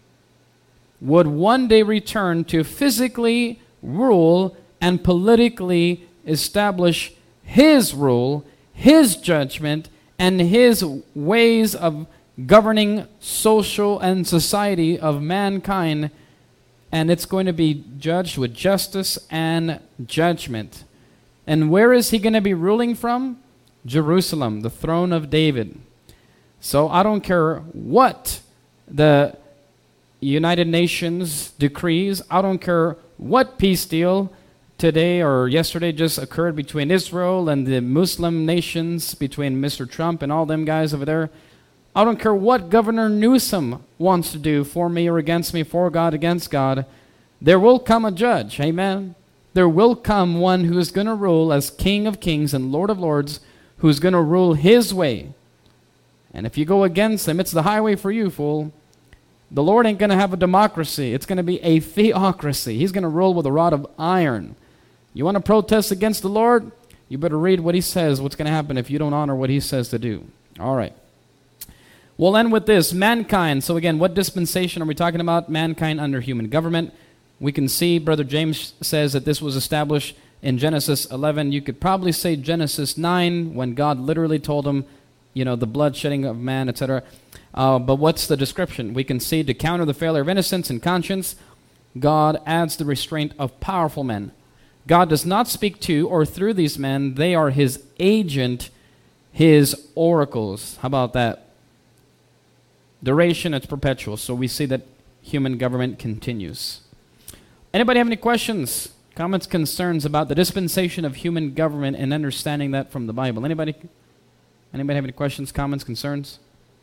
would one day return to physically rule and politically establish his rule, his judgment, and his ways of governing social and society of mankind. And it's going to be judged with justice and judgment. And where is he going to be ruling from? Jerusalem, the throne of David. So I don't care what the United Nations decrees. I don't care what peace deal today or yesterday just occurred between Israel and the Muslim nations, between Mr. Trump and all them guys over there. I don't care what Governor Newsom wants to do for me or against me, for God, against God. There will come a judge, amen? There will come one who is going to rule as King of Kings and Lord of Lords, who's going to rule his way. And if you go against him, it's the highway for you, fool. The Lord ain't going to have a democracy. It's going to be a theocracy. He's going to rule with a rod of iron. You want to protest against the Lord? You better read what he says, what's going to happen if you don't honor what he says to do. All right. We'll end with this. Mankind. So again, what dispensation are we talking about? Mankind under human government. We can see Brother James says that this was established in Genesis 11. You could probably say Genesis 9 when God literally told him, the bloodshedding of man, etc. But what's the description? We can see to counter the failure of innocence and conscience, God adds the restraint of powerful men. God does not speak to or through these men. They are his agent, his oracles. How about that? Duration, it's perpetual. So we see that human government continues. Anybody have any questions, comments, concerns about the dispensation of human government and understanding that from the Bible? Anybody have any questions, comments, concerns?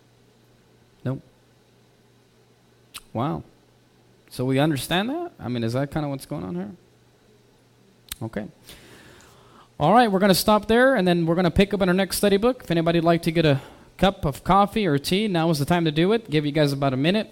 No? Wow. So we understand that? Is that kind of what's going on here? Okay. All right, we're going to stop there, and then we're going to pick up in our next study book. If anybody would like to get a cup of coffee or tea, now is the time to do it. Give you guys about a minute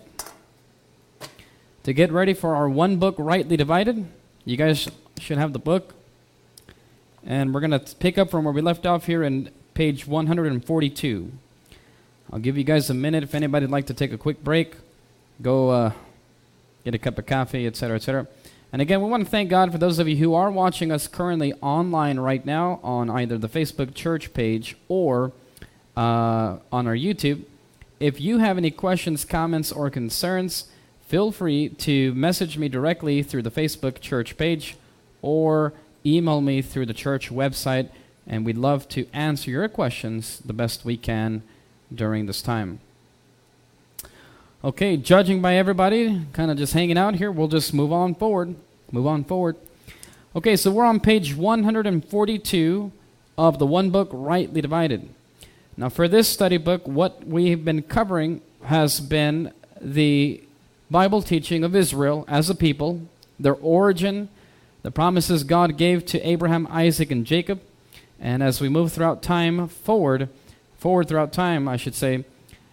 to get ready for our one book, Rightly Divided. You guys should have the book. And we're going to pick up from where we left off here in page 142. I'll give you guys a minute if anybody would like to take a quick break, go get a cup of coffee, etc., etc. And again, we want to thank God for those of you who are watching us currently online right now on either the Facebook church page or on our YouTube. If you have any questions, comments, or concerns, feel free to message me directly through the Facebook church page or email me through the church website, and we'd love to answer your questions the best we can during this time. Okay, judging by everybody, kind of just hanging out here, we'll just move on forward. Okay, so we're on page 142 of the one book, Rightly Divided. Now for this study book, what we've been covering has been the Bible teaching of Israel as a people, their origin, the promises God gave to Abraham, Isaac, and Jacob. And as we move throughout time, forward throughout time, I should say,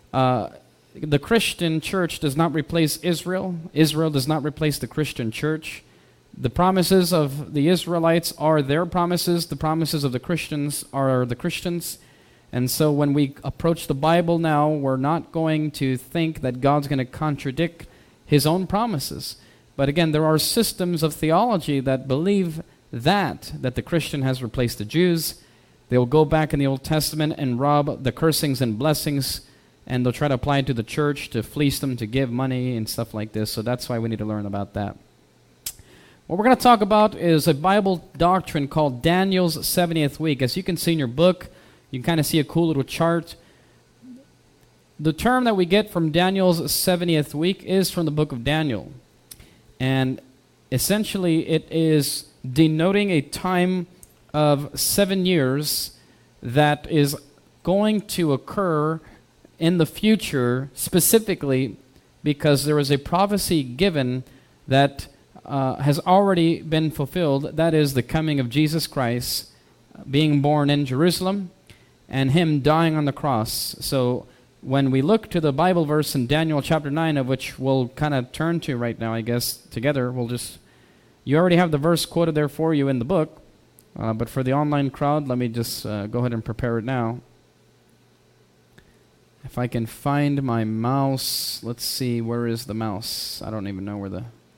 the Christian church does not replace Israel. Israel does not replace the Christian church. The promises of the Israelites are their promises. The promises of the Christians are the Christians. And so when we approach the Bible now, we're not going to think that God's going to contradict his own promises. But again, there are systems of theology that believe that the Christian has replaced the Jews. They'll go back in the Old Testament and rob the cursings and blessings, and they'll try to apply it to the church to fleece them, to give money and stuff like this. So that's why we need to learn about that. What we're going to talk about is a Bible doctrine called Daniel's 70th week. As you can see in your book, you can kind of see a cool little chart. The term that we get from Daniel's 70th week is from the book of Daniel. And essentially it is denoting a time of 7 years that is going to occur in the future, specifically because there is a prophecy given that has already been fulfilled. That is the coming of Jesus Christ, being born in Jerusalem, and Him dying on the cross. So when we look to the Bible verse in Daniel chapter 9, of which we'll kind of turn to right now, I guess, together, you already have the verse quoted there for you in the book, but for the online crowd, let me just go ahead and prepare it now. If I can find my mouse, let's see, where is the mouse? I don't know where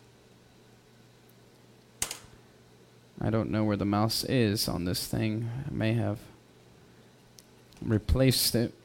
the mouse is on this thing. I may have replaced it.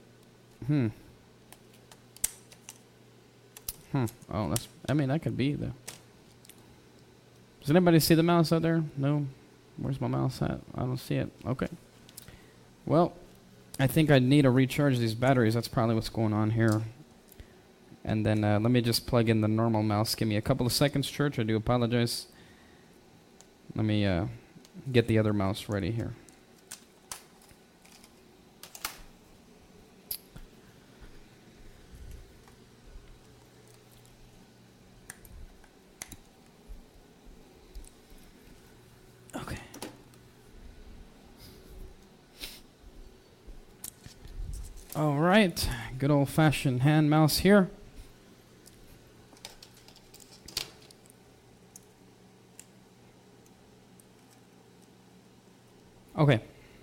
Oh, that could be the... Does anybody see the mouse out there? No? Where's my mouse at? I don't see it. Okay. Well, I think I need to recharge these batteries. That's probably what's going on here. And then let me just plug in the normal mouse. Give me a couple of seconds, church. I do apologize. Let me get the other mouse ready here. Okay. All right. Good old-fashioned hand mouse here. Okay.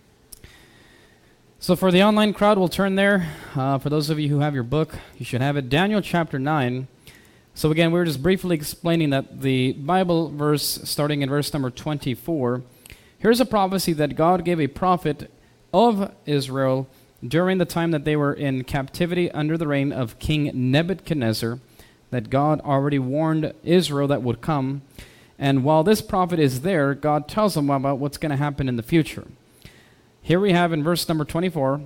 So for the online crowd, we'll turn there. For those of you who have your book, you should have it. Daniel chapter 9. So again, we were just briefly explaining that the Bible verse, starting in verse number 24, here's a prophecy that God gave a prophet of Israel during the time that they were in captivity under the reign of King Nebuchadnezzar, that God already warned Israel that would come. And while this prophet is there, God tells them about what's going to happen in the future. Here we have in verse number 24,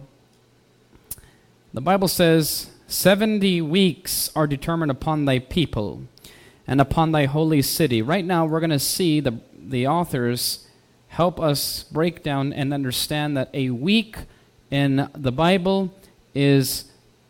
the Bible says, 70 weeks are determined upon thy people and upon thy holy city. Right now we're going to see the authors help us break down and understand that a week in the Bible is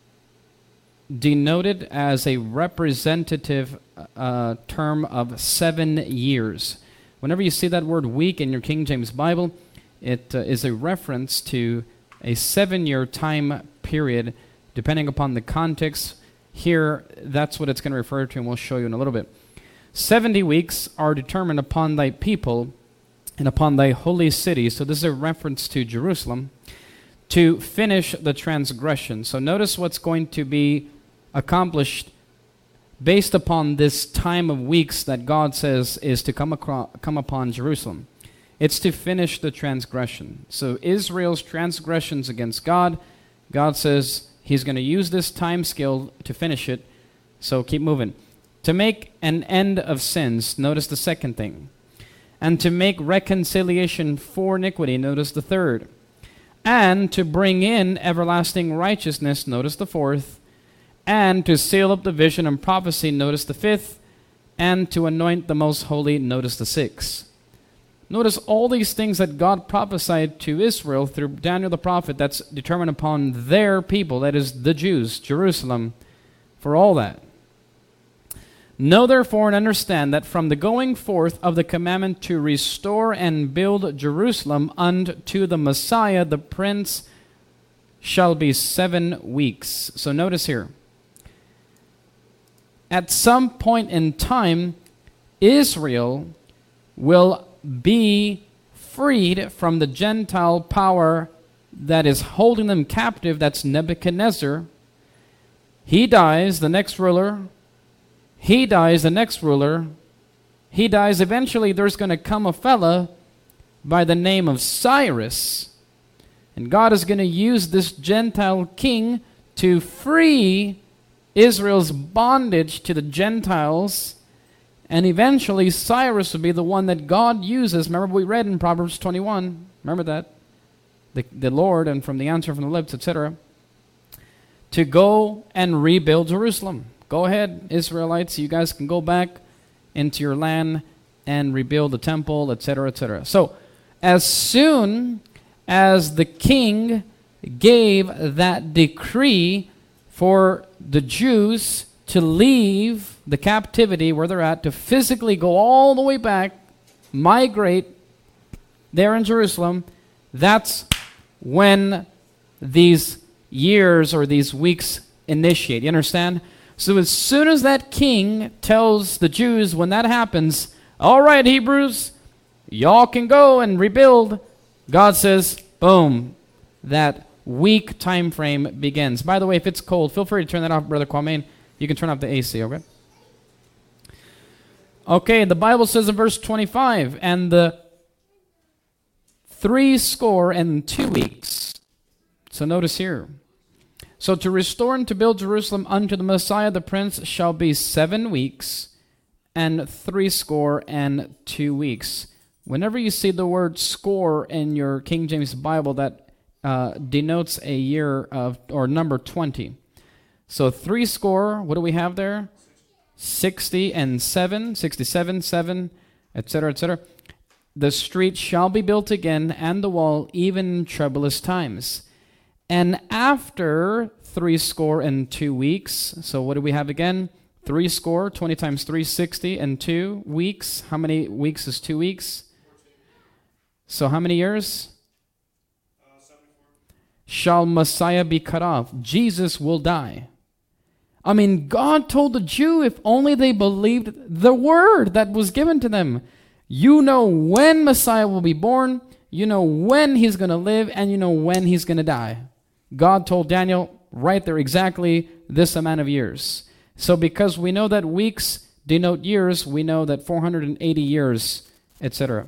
denoted as a representative term of 7 years. Whenever you see that word week in your King James Bible, it is a reference to a 7-year time period, depending upon the context. Here, that's what it's going to refer to, and we'll show you in a little bit. 70 weeks are determined upon thy people and upon thy holy city. So this is a reference to Jerusalem, to finish the transgression. So notice what's going to be accomplished based upon this time of weeks that God says is to come upon Jerusalem. It's to finish the transgression. So Israel's transgressions against God, God says He's going to use this time scale to finish it. So keep moving. To make an end of sins, notice the second thing. And to make reconciliation for iniquity, notice the third. And to bring in everlasting righteousness, notice the fourth. And to seal up the vision and prophecy, notice the fifth. And to anoint the most holy, notice the sixth. Notice all these things that God prophesied to Israel through Daniel the prophet, that's determined upon their people, that is the Jews, Jerusalem, for all that. Know therefore and understand that from the going forth of the commandment to restore and build Jerusalem unto the Messiah, the Prince, shall be 7 weeks. So notice here. At some point in time, Israel will be freed from the Gentile power that is holding them captive. That's Nebuchadnezzar. He dies, the next ruler. He dies, the next ruler. He dies. Eventually, there's going to come a fella by the name of Cyrus. And God is going to use this Gentile king to free Israel's bondage to the Gentiles. And eventually, Cyrus will be the one that God uses. Remember we read in Proverbs 21. Remember that? The Lord, and from the answer from the lips, etc. To go and rebuild Jerusalem. Go ahead, Israelites. You guys can go back into your land and rebuild the temple, etc., etc. So, as soon as the king gave that decree for the Jews to leave the captivity where they're at to physically go all the way back, migrate there in Jerusalem, that's when these years or these weeks initiate. You understand? So as soon as that king tells the Jews when that happens, all right, Hebrews, y'all can go and rebuild, God says, boom, that week time frame begins. By the way, if it's cold, feel free to turn that off, Brother Kwame. You can turn off the AC, okay? Okay, the Bible says in verse 25, and the 62 weeks. So notice here. So to restore and to build Jerusalem unto the Messiah the Prince shall be 7 weeks and 62 weeks. Whenever you see the word score in your King James Bible, that denotes a year of, or number 20. So 60, what do we have there? 60 and 7, 67, 7, etc., etc. The street shall be built again, and the wall, even in troublous times. And after 62 weeks, so what do we have again? 20 times 3, 60, and 2 weeks. How many weeks is 2 weeks? So how many years? 74. Shall Messiah be cut off? Jesus will die. I mean, God told the Jew if only they believed the word that was given to them. You know when Messiah will be born, you know when he's going to live, and you know when he's going to die. God told Daniel right there exactly this amount of years. So because we know that weeks denote years, we know that 480 years, etc.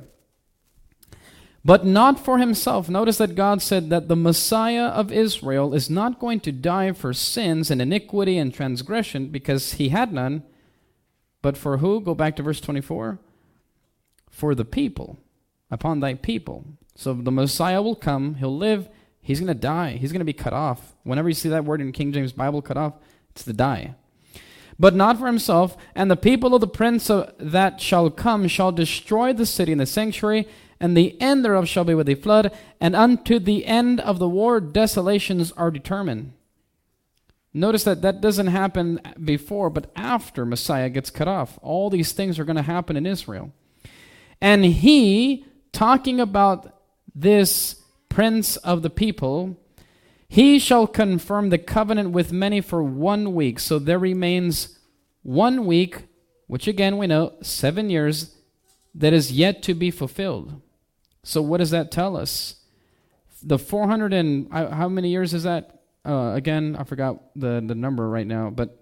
But not for himself. Notice that God said that the Messiah of Israel is not going to die for sins and iniquity and transgression because he had none. But for who? Go back to verse 24. For the people, upon thy people. So the Messiah will come, he'll live, he's going to die, he's going to be cut off. Whenever you see that word in King James Bible, cut off, it's to die. But not for himself, and the people of the prince that shall come shall destroy the city and the sanctuary, and the end thereof shall be with a flood, and unto the end of the war desolations are determined. Notice that that doesn't happen before, but after Messiah gets cut off. All these things are going to happen in Israel. And he, talking about this prince of the people, he shall confirm the covenant with many for 1 week. So there remains 1 week, which again we know, 7 years, that is yet to be fulfilled. So what does that tell us? The 400 and, how many years is that? Again, I forgot the number right now, but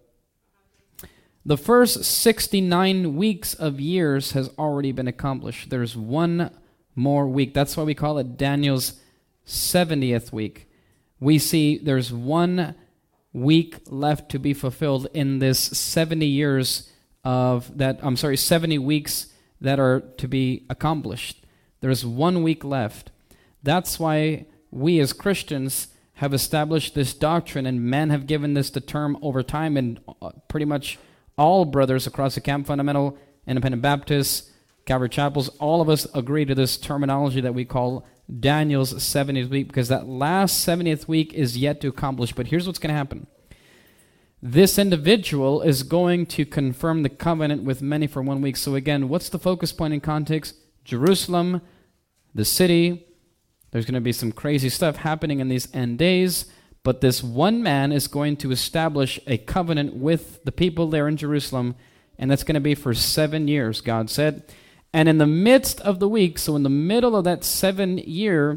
the first 69 weeks of years has already been accomplished. There's 1 more week. That's why we call it Daniel's 70th week. We see there's 1 week left to be fulfilled in this 70 years of that, 70 weeks that are to be accomplished. There's 1 week left. That's why we as Christians have established this doctrine, and men have given this the term over time, and pretty much all brothers across the Camp Fundamental, Independent Baptists, Calvary Chapels, all of us agree to this terminology that we call Daniel's 70th week, because that last 70th week is yet to accomplish. But here's what's going to happen. This individual is going to confirm the covenant with many for 1 week. So again, what's the focus point in context? Jerusalem, the city. There's going to be some crazy stuff happening in these end days, but this one man is going to establish a covenant with the people there in Jerusalem, and that's going to be for 7 years, God said. And in the midst of the week, so in the middle of that 7 year,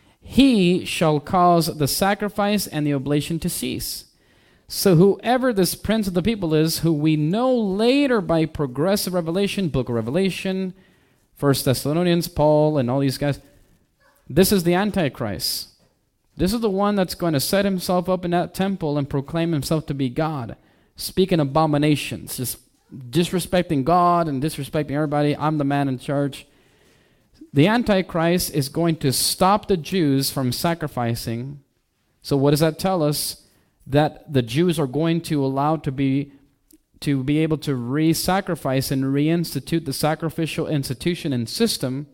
he shall cause the sacrifice and the oblation to cease. So whoever this prince of the people is, who we know later by progressive revelation, book of Revelation, 1 Thessalonians, Paul, and all these guys, this is the Antichrist. This is the one that's going to set himself up in that temple and proclaim himself to be God, speaking abominations, just disrespecting God and disrespecting everybody. I'm the man in charge. The Antichrist is going to stop the Jews from sacrificing. So what does that tell us? That the Jews are going to allow to be able to re-sacrifice and reinstitute the sacrificial institution and system.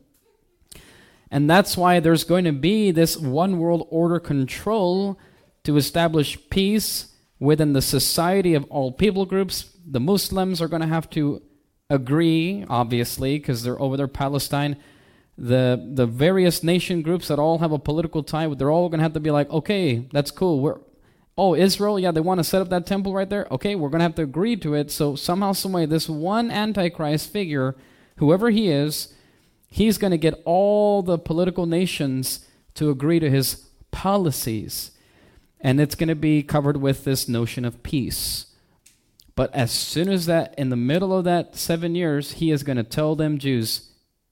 And that's why there's going to be this one world order control to establish peace within the society of all people groups, The Muslims are going to have to agree, obviously, because they're over there, Palestine. The various nation groups that all have a political tie, they're all going to have to be like, okay, that's cool. Israel, yeah, they want to set up that temple right there. Okay, we're going to have to agree to it. So somehow, some way, this one Antichrist figure, whoever he is, he's going to get all the political nations to agree to his policies. And it's going to be covered with this notion of peace. But as soon as that, in the middle of that 7 years, he is going to tell them Jews,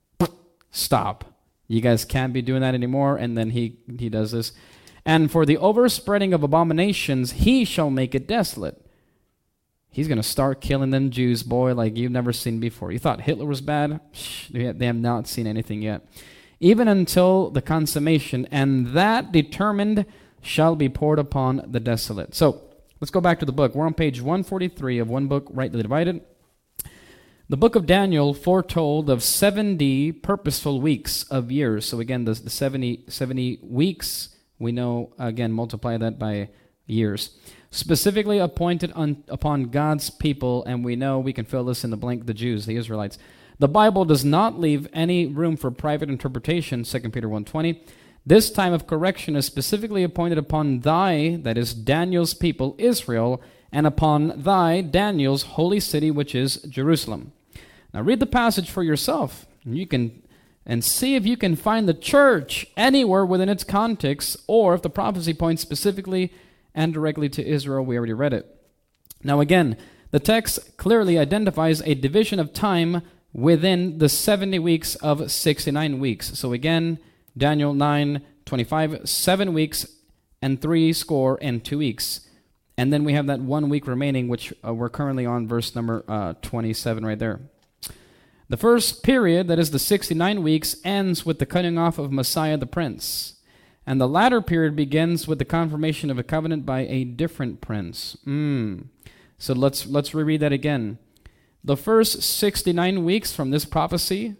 stop. You guys can't be doing that anymore. And then he does this. And for the overspreading of abominations, he shall make it desolate. He's going to start killing them Jews, boy, like you've never seen before. You thought Hitler was bad? They have not seen anything yet. Even until the consummation, and that determined shall be poured upon the desolate. So, let's go back to the book. We're on page 143 of One Book, Rightly Divided. The book of Daniel foretold of 70 purposeful weeks of years. So again, the 70 weeks, we know, again, multiply that by years. Specifically appointed upon God's people, and we know we can fill this in the blank, the Jews, the Israelites. The Bible does not leave any room for private interpretation, 2 Peter 1:20. This time of correction is specifically appointed upon thy, that is Daniel's people, Israel, and upon thy, Daniel's, holy city, which is Jerusalem. Now read the passage for yourself. You can and see if you can find the church anywhere within its context, or if the prophecy points specifically and directly to Israel. We already read it. Now again, the text clearly identifies a division of time within the 70 weeks of 69 weeks. So again, Daniel 9:25, 7 weeks and 62 weeks. And then we have that 1 week remaining, which we're currently on verse number 27 right there. The first period, that is the 69 weeks, ends with the cutting off of Messiah the Prince. And the latter period begins with the confirmation of a covenant by a different prince. So let's reread that again. The first 69 weeks from this prophecy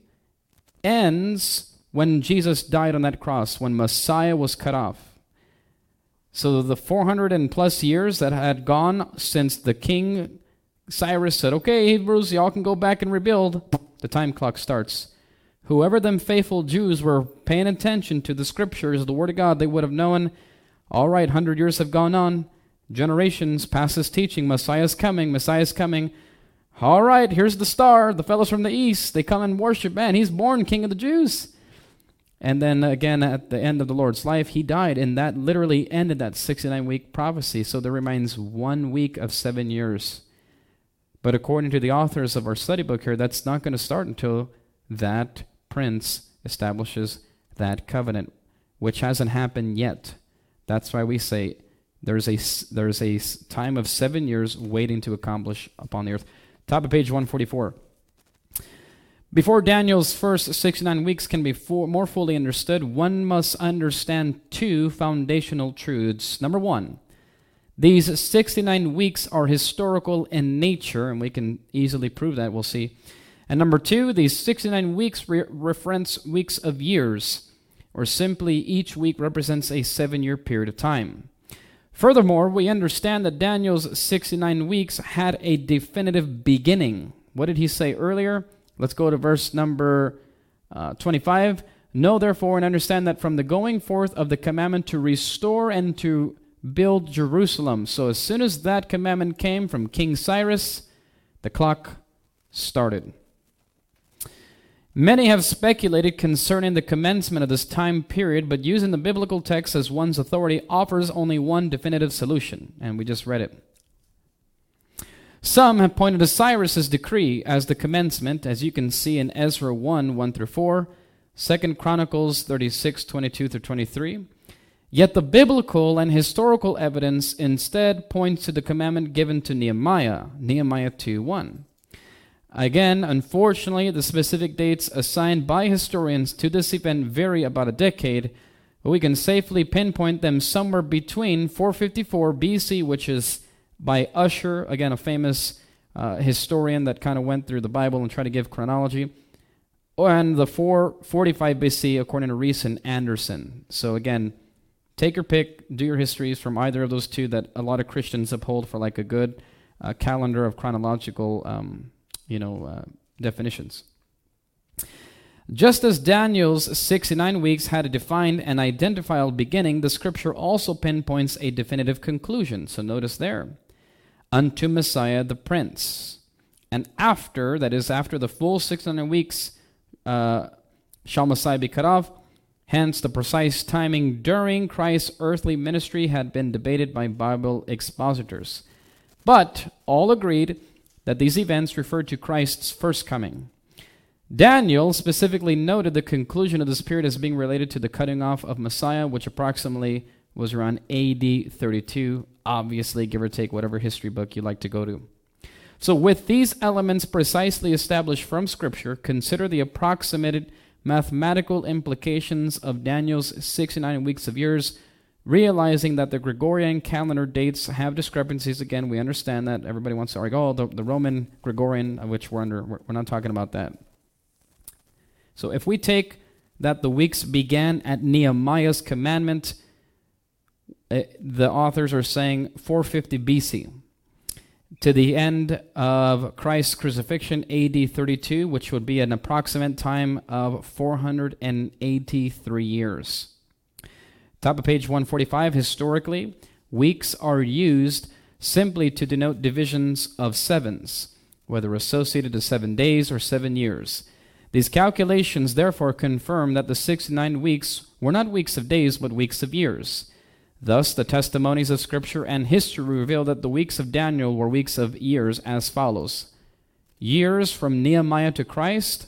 ends when Jesus died on that cross, when Messiah was cut off. So the 400 and plus years that had gone since the king Cyrus said, okay, Hebrews, y'all can go back and rebuild, the time clock starts. Whoever them faithful Jews were paying attention to the scriptures, the word of God, they would have known, all right, 100 years have gone on, generations past this teaching, Messiah's coming. All right, here's the star, the fellows from the east, they come and worship, man, he's born King of the Jews. And then again, at the end of the Lord's life, he died, and that literally ended that 69-week prophecy. So there remains 1 week of 7 years. But according to the authors of our study book here, that's not going to start until that prince establishes that covenant, which hasn't happened yet. That's why we say there's a time of 7 years waiting to accomplish upon the earth. Top of page 144. Before Daniel's first 69 weeks can be more fully understood, one must understand two foundational truths. Number one, these 69 weeks are historical in nature, and we can easily prove that, we'll see. And number two, these 69 weeks reference weeks of years, or simply each week represents a 7-year period of time. Furthermore, we understand that Daniel's 69 weeks had a definitive beginning. What did he say earlier? Let's go to verse number 25. Know therefore and understand that from the going forth of the commandment to restore and to build Jerusalem. So as soon as that commandment came from King Cyrus, the clock started. Many have speculated concerning the commencement of this time period, but using the biblical text as one's authority offers only one definitive solution, and we just read it. Some have pointed to Cyrus's decree as the commencement, as you can see in Ezra 1:1-4, 2 Chronicles 36:22-23. Yet the biblical and historical evidence instead points to the commandment given to Nehemiah 2:1. Again, unfortunately, the specific dates assigned by historians to this event vary about a decade, but we can safely pinpoint them somewhere between 454 BC, which is by Ussher, again, a famous historian that kind of went through the Bible and tried to give chronology, and the 445 BC, according to Reese and Anderson. So again, take your pick, do your histories from either of those two that a lot of Christians uphold for like a good calendar of chronological, definitions. Just as Daniel's 69 weeks had a defined and identifiable beginning, the scripture also pinpoints a definitive conclusion. So notice there, unto Messiah the Prince. And after, that is after the full 600 weeks, shall Messiah be cut off. Hence, the precise timing during Christ's earthly ministry had been debated by Bible expositors. But all agreed that these events referred to Christ's first coming. Daniel specifically noted the conclusion of this period as being related to the cutting off of Messiah, which approximately was around AD 32, obviously, give or take whatever history book you like to go to. So with these elements precisely established from Scripture, consider the approximated mathematical implications of Daniel's 69 weeks of years, realizing that the Gregorian calendar dates have discrepancies. Again, we understand that. Everybody wants to argue, the Roman Gregorian, which we're not talking about that. So if we take that the weeks began at Nehemiah's commandment, the authors are saying 450 BC, to the end of Christ's crucifixion, AD 32, which would be an approximate time of 483 years. Top of page 145, historically, weeks are used simply to denote divisions of sevens, whether associated to 7 days or 7 years. These calculations therefore confirm that the 69 weeks were not weeks of days, but weeks of years. Thus, the testimonies of Scripture and history reveal that the weeks of Daniel were weeks of years as follows. Years from Nehemiah to Christ,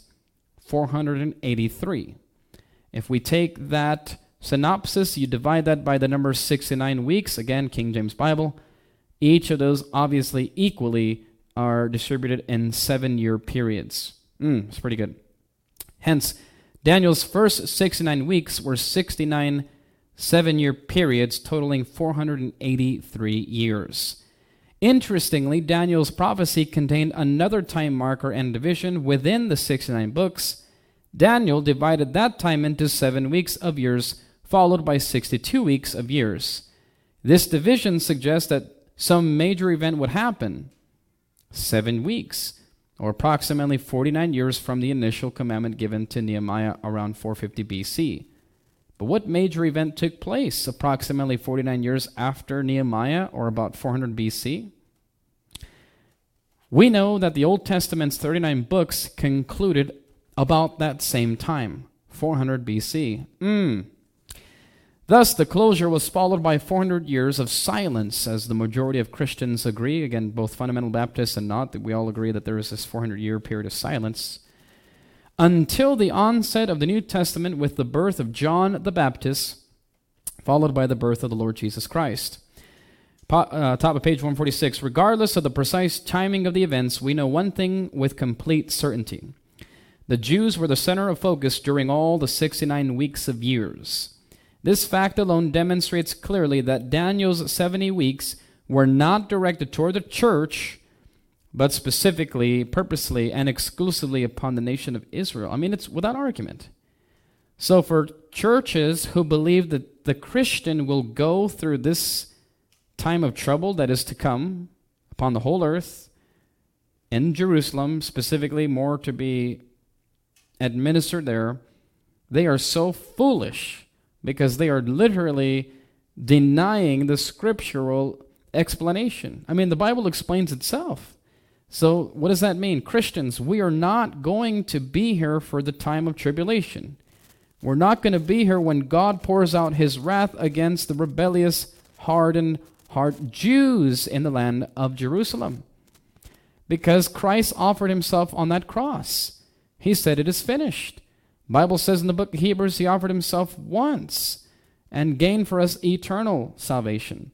483. If we take that synopsis, you divide that by the number 69 weeks, again, King James Bible, each of those obviously equally are distributed in 7-year periods. It's pretty good. Hence, Daniel's first 69 weeks were 69 7-year periods totaling 483 years. Interestingly, Daniel's prophecy contained another time marker and division within the 69 books. Daniel divided that time into 7 weeks of years, followed by 62 weeks of years. This division suggests that some major event would happen 7 weeks, or approximately 49 years from the initial commandment given to Nehemiah around 450 BC. But what major event took place approximately 49 years after Nehemiah, or about 400 BC? We know that the Old Testament's 39 books concluded about that same time, 400 BC. Thus, the closure was followed by 400 years of silence, as the majority of Christians agree. Again, both fundamental Baptists and not, that we all agree that there is this 400-year period of silence, until the onset of the New Testament with the birth of John the Baptist, followed by the birth of the Lord Jesus Christ. Top of page 146. Regardless of the precise timing of the events, we know one thing with complete certainty. The Jews were the center of focus during all the 69 weeks of years. This fact alone demonstrates clearly that Daniel's 70 weeks were not directed toward the church, but specifically, purposely, and exclusively upon the nation of Israel. I mean, it's without argument. So for churches who believe that the Christian will go through this time of trouble that is to come upon the whole earth, in Jerusalem, specifically more to be administered there, they are so foolish because they are literally denying the scriptural explanation. I mean, the Bible explains itself. So what does that mean? Christians, we are not going to be here for the time of tribulation. We're not going to be here when God pours out his wrath against the rebellious, hardened heart Jews in the land of Jerusalem. Because Christ offered himself on that cross. He said it is finished. The Bible says in the book of Hebrews, he offered himself once and gained for us eternal salvation.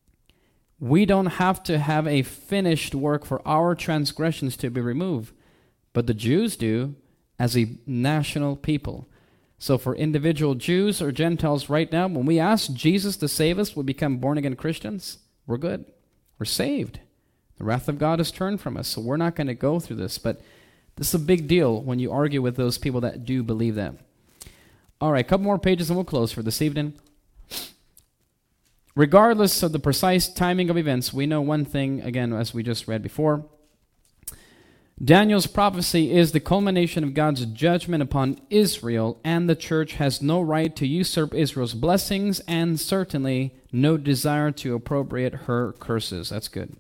We don't have to have a finished work for our transgressions to be removed, but the Jews do as a national people. So for individual Jews or Gentiles right now, when we ask Jesus to save us, we become born-again Christians, we're good. We're saved. The wrath of God is turned from us, so we're not going to go through this. But this is a big deal when you argue with those people that do believe that. All right, a couple more pages and we'll close for this evening. Regardless of the precise timing of events, we know one thing, again, as we just read before. Daniel's prophecy is the culmination of God's judgment upon Israel, and the church has no right to usurp Israel's blessings and certainly no desire to appropriate her curses. That's good.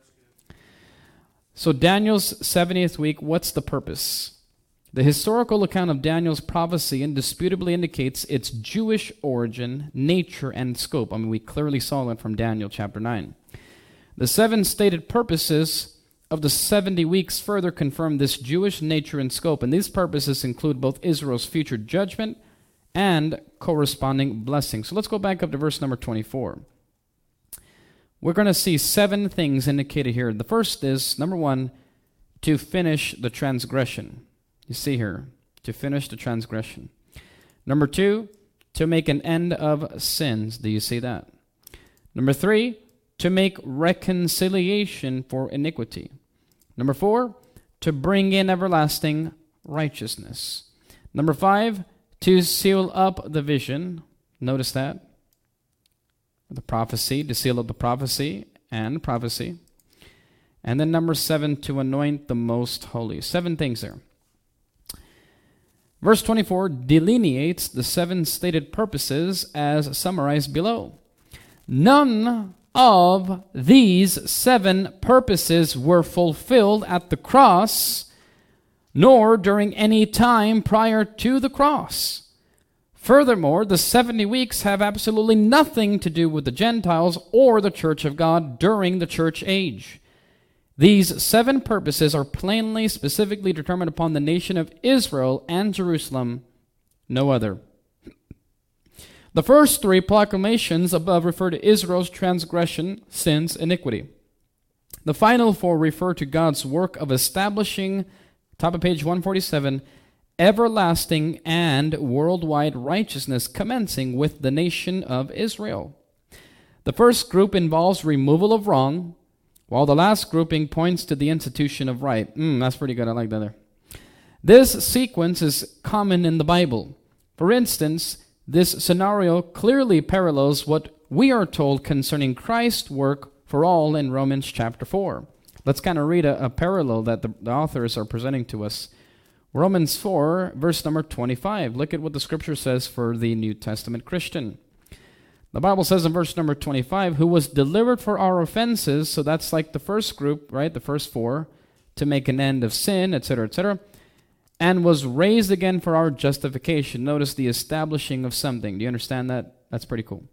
So Daniel's 70th week, what's the purpose? The historical account of Daniel's prophecy indisputably indicates its Jewish origin, nature, and scope. I mean, we clearly saw that from Daniel chapter 9. The 7 stated purposes of the 70 weeks further confirm this Jewish nature and scope, and these purposes include both Israel's future judgment and corresponding blessings. So let's go back up to verse number 24. We're going to see 7 things indicated here. The first is, number 1, to finish the transgression. You see here, to finish the transgression. Number 2, to make an end of sins. Do you see that? Number 3, to make reconciliation for iniquity. Number 4, to bring in everlasting righteousness. Number 5, to seal up the vision. Notice that. The prophecy, to seal up the prophecy and prophecy. And then number 7, to anoint the most holy. 7 things there. Verse 24 delineates the 7 stated purposes as summarized below. None of these 7 purposes were fulfilled at the cross, nor during any time prior to the cross. Furthermore, the 70 weeks have absolutely nothing to do with the Gentiles or the church of God during the church age. These 7 purposes are plainly, specifically determined upon the nation of Israel and Jerusalem, no other. The first 3 proclamations above refer to Israel's transgression, sins, iniquity. The final 4 refer to God's work of establishing, top of page 147, everlasting and worldwide righteousness commencing with the nation of Israel. The first group involves removal of wrong, while the last grouping points to the institution of right. That's pretty good. I like that there. This sequence is common in the Bible. For instance, this scenario clearly parallels what we are told concerning Christ's work for all in Romans chapter 4. Let's kind of read a parallel that the authors are presenting to us. Romans 4, verse number 25. Look at what the scripture says for the New Testament Christian. The Bible says in verse number 25, who was delivered for our offenses, so that's like the first group, right, the first 4, to make an end of sin, etc., and was raised again for our justification. Notice the establishing of something. Do you understand that? That's pretty cool.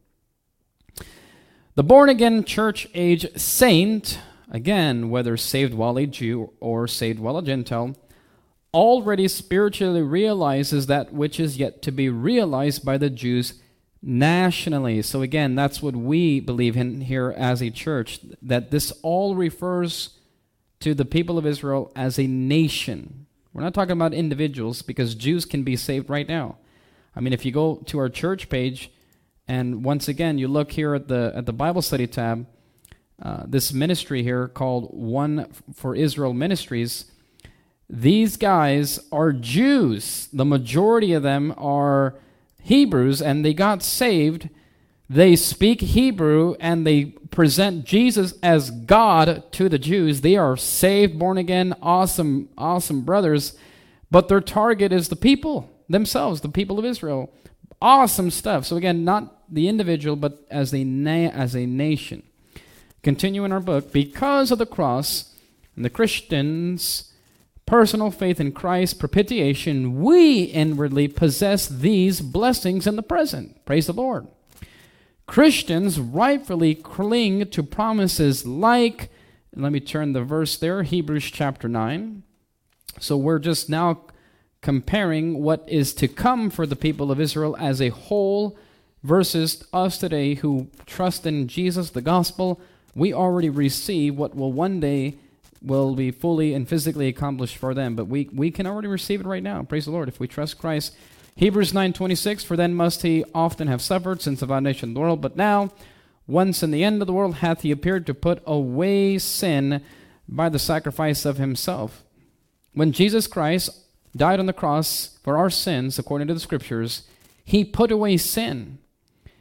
The born-again church-age saint, again, whether saved while a Jew or saved while a Gentile, already spiritually realizes that which is yet to be realized by the Jews nationally. So again, that's what we believe in here as a church, that this all refers to the people of Israel as a nation. We're not talking about individuals, because Jews can be saved right now. I mean, if you go to our church page, and once again, you look here at the Bible study tab, this ministry here called One for Israel Ministries, these guys are Jews. The majority of them are Hebrews, and they got saved. They speak Hebrew, and they present Jesus as God to the Jews. They are saved, born again, awesome brothers, but their target is the people themselves, the people of Israel. Awesome stuff. So again, not the individual, but as a nation. Continue in our book. Because of the cross and the Christians' personal faith in Christ's propitiation, we inwardly possess these blessings in the present. Praise the Lord. Christians rightfully cling to promises like, let me turn the verse there, Hebrews chapter 9. So we're just now comparing what is to come for the people of Israel as a whole versus us today who trust in Jesus, the gospel. We already receive what will one day will be fully and physically accomplished for them. But we can already receive it right now. Praise the Lord, if we trust Christ. Hebrews 9:26, for then must he often have suffered since the foundation of the world. But now, once in the end of the world, hath he appeared to put away sin by the sacrifice of himself. When Jesus Christ died on the cross for our sins, according to the Scriptures, he put away sin.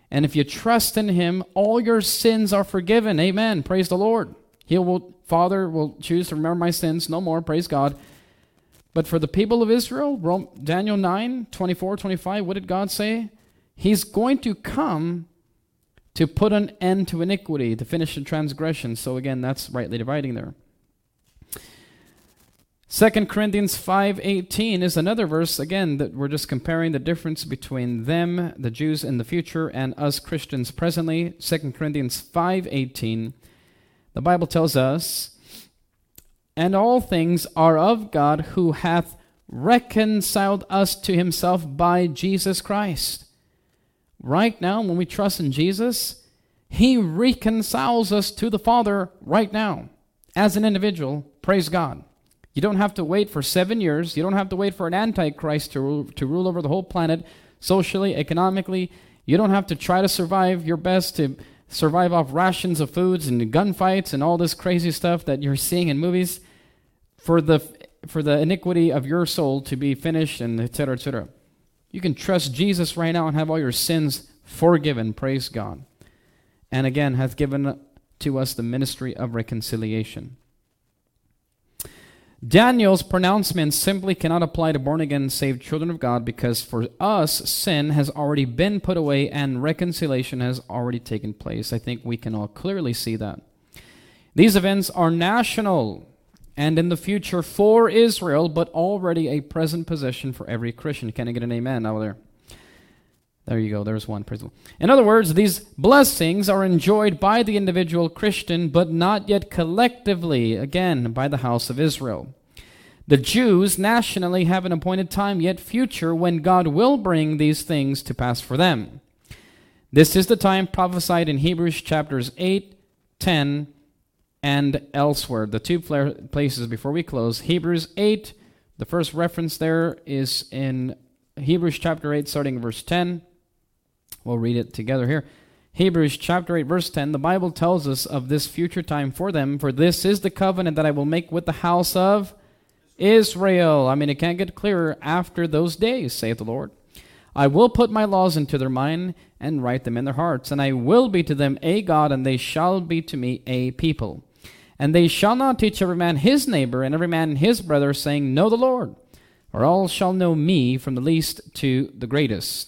And if you trust in him, all your sins are forgiven. Amen. Praise the Lord. Father will choose to remember my sins no more. Praise God. But for the people of Israel, Daniel 9, 24, 25, what did God say? He's going to come to put an end to iniquity, to finish the transgression. So again, that's rightly dividing there. 2 Corinthians 5:18 is another verse, again, that we're just comparing the difference between them, the Jews in the future, and us Christians presently. 2 Corinthians 5:18, the Bible tells us, and all things are of God, who hath reconciled us to himself by Jesus Christ. Right now, when we trust in Jesus, he reconciles us to the Father right now, as an individual. Praise God. You don't have to wait for 7 years. You don't have to wait for an antichrist to rule over the whole planet, socially, economically. You don't have to try to survive your best to survive off rations of foods and gunfights and all this crazy stuff that you're seeing in movies for the iniquity of your soul to be finished, and etc., etc. You can trust Jesus right now and have all your sins forgiven. Praise God. And again, hath given to us the ministry of reconciliation. Daniel's pronouncement simply cannot apply to born-again saved children of God, because for us, sin has already been put away and reconciliation has already taken place. I think we can all clearly see that. These events are national and in the future for Israel, but already a present possession for every Christian. Can I get an amen out there? There you go. There's one. Praise the Lord. In other words, these blessings are enjoyed by the individual Christian, but not yet collectively, again, by the house of Israel. The Jews nationally have an appointed time, yet future, when God will bring these things to pass for them. This is the time prophesied in Hebrews chapters 8, 10, and elsewhere. The two places before we close. Hebrews 8, the first reference there is in Hebrews chapter 8, starting in verse 10. We'll read it together here. Hebrews chapter 8, verse 10, the Bible tells us of this future time for them. For this is the covenant that I will make with the house of Israel. I mean, it can't get clearer. After those days, saith the Lord, I will put my laws into their mind and write them in their hearts. And I will be to them a God, and they shall be to me a people. And they shall not teach every man his neighbor and every man his brother, saying, Know the Lord, or all shall know me, from the least to the greatest.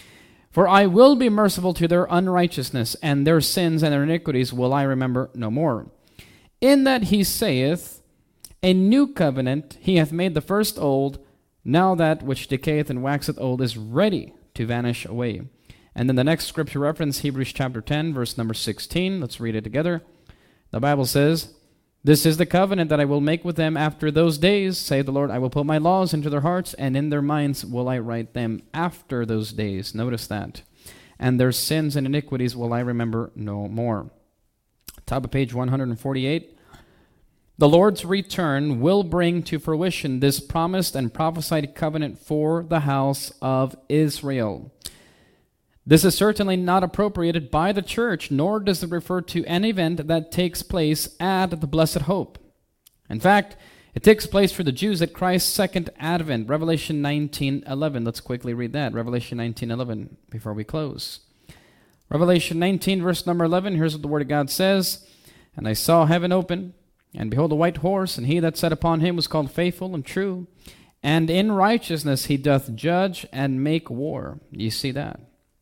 For I will be merciful to their unrighteousness, and their sins and their iniquities will I remember no more. In that he saith, A new covenant he hath made the first old, now that which decayeth and waxeth old is ready to vanish away. And then the next scripture reference, Hebrews chapter 10, verse number 16. Let's read it together. The Bible says, This is the covenant that I will make with them after those days, saith the Lord. I will put my laws into their hearts, and in their minds will I write them after those days. Notice that. And their sins and iniquities will I remember no more. Top of page 148. The Lord's return will bring to fruition this promised and prophesied covenant for the house of Israel. This is certainly not appropriated by the church, nor does it refer to an event that takes place at the Blessed Hope. In fact, it takes place for the Jews at Christ's second advent, Revelation 19:11. Let's quickly read that, Revelation 19:11, before we close. Revelation 19, verse number 11, here's what the Word of God says. And I saw heaven open, and behold, a white horse, and he that sat upon him was called Faithful and True, and in righteousness he doth judge and make war. You see that?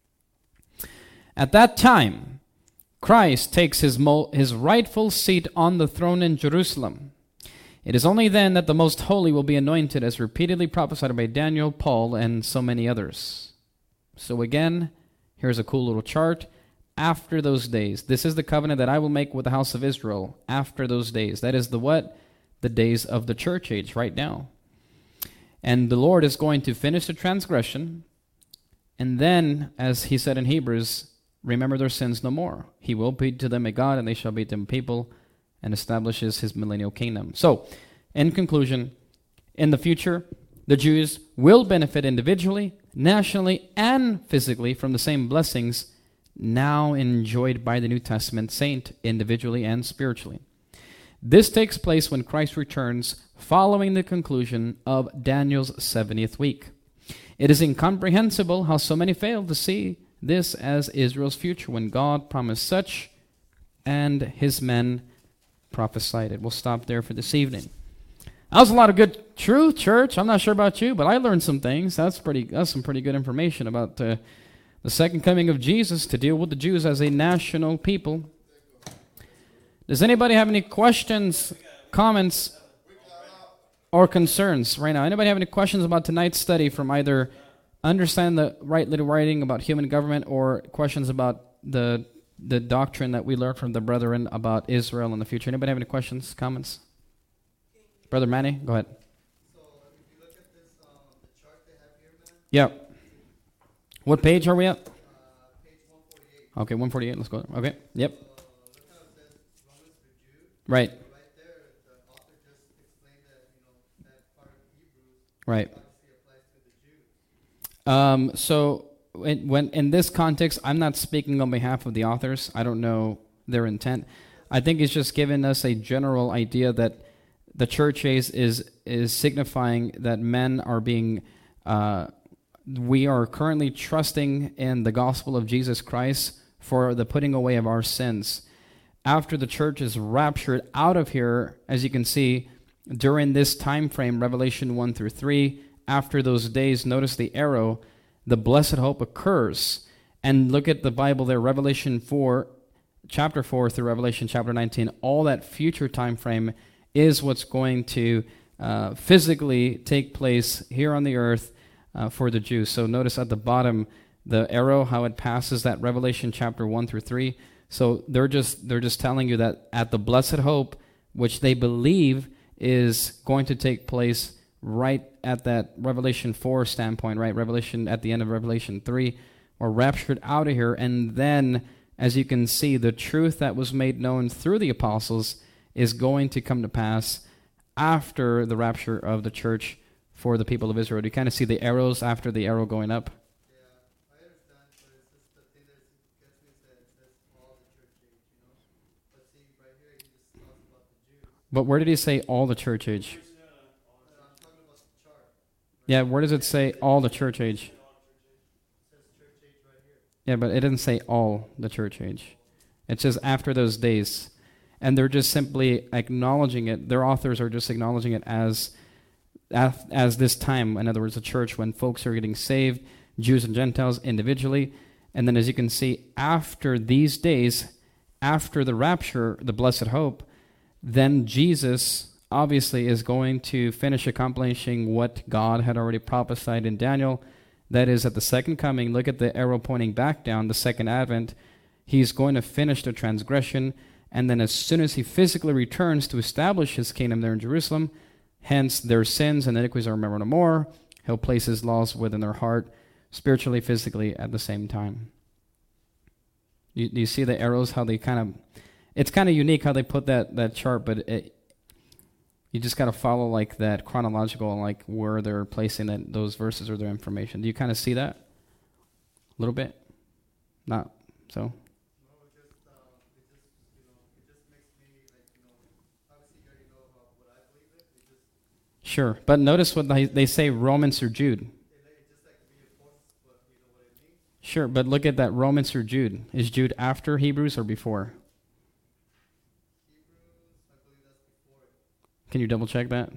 At that time, Christ takes his rightful seat on the throne in Jerusalem. It is only then that the Most Holy will be anointed, as repeatedly prophesied by Daniel, Paul, and so many others. So again, here's a cool little chart. After those days, this is the covenant that I will make with the house of Israel. After those days. That is the what? The days of the church age right now. And the Lord is going to finish the transgression. And then, as he said in Hebrews, remember their sins no more. He will be to them a God, and they shall be to them people, and establishes his millennial kingdom. So, in conclusion, in the future, the Jews will benefit individually, nationally, and physically from the same blessings now enjoyed by the New Testament saint, individually and spiritually. This takes place when Christ returns following the conclusion of Daniel's 70th week. It is incomprehensible how so many fail to see this as Israel's future, when God promised such, and his men prophesied it. We'll stop there for this evening. That was a lot of good truth, church. I'm not sure about you, but I learned some things. That's some pretty good information about the second coming of Jesus to deal with the Jews as a national people. Does anybody have any questions, comments, or concerns right now? Anybody have any questions about tonight's study from either understand the right little writing about human government or questions about the doctrine that we learned from the brethren about Israel in the future? Anybody have any questions, comments? Brother Manny, go ahead. So if you look at this, the chart they have here, man. Yeah. What page are we at? Page 148. Okay, 148. Let's go. Okay. Yep. Look how it says Romans to Jude. Right. Right there, the author just explained that, that part of Hebrews Right. obviously applies to the Jews. So when in this context, I'm not speaking on behalf of the authors. I don't know their intent. I think it's just giving us a general idea that the church age is signifying that men are being, we are currently trusting in the gospel of Jesus Christ for the putting away of our sins. After the church is raptured out of here, as you can see, during this time frame, Revelation 1 through 3, after those days, notice the arrow, the blessed hope occurs. And look at the Bible there, Revelation 4, chapter 4 through Revelation chapter 19, all that future time frame is what's going to physically take place here on the earth for the Jews. So notice at the bottom, the arrow, how it passes that Revelation chapter 1 through 3. So they're just telling you that at the blessed hope, which they believe is going to take place right at that Revelation 4 standpoint, right? Revelation at the end of Revelation 3, or raptured out of here. And then, as you can see, the truth that was made known through the apostles is going to come to pass after the rapture of the church for the people of Israel. Do you kind of see the arrows after the arrow going up? Yeah, I understand, but it's just the thing that gets me is that it says all the church age, But see, right here, he just talks about the Jews. But where did he say all the church age? I'm talking about the chart. Yeah, where does it say all the church age? It says church age right here. Yeah, but it didn't say all the church age. It says after those days. And they're just simply acknowledging it. Their authors are just acknowledging it as this time. In other words, the church, when folks are getting saved, Jews and Gentiles individually. And then as you can see, after these days, after the rapture, the blessed hope, then Jesus obviously is going to finish accomplishing what God had already prophesied in Daniel. That is, at the second coming, look at the arrow pointing back down, the second advent. He's going to finish the transgression. And then as soon as he physically returns to establish his kingdom there in Jerusalem, hence their sins and iniquities are remembered no more, he'll place his laws within their heart, spiritually, physically, at the same time. Do you see the arrows, how they it's kind of unique how they put that chart, but you just got to follow like that chronological, like where they're placing those verses or their information. Do you kind of see that? A little bit? Not so? Sure, but notice what they say, Romans or Jude. Sure, but look at that, Romans or Jude. Is Jude after Hebrews or before? Can you double check that?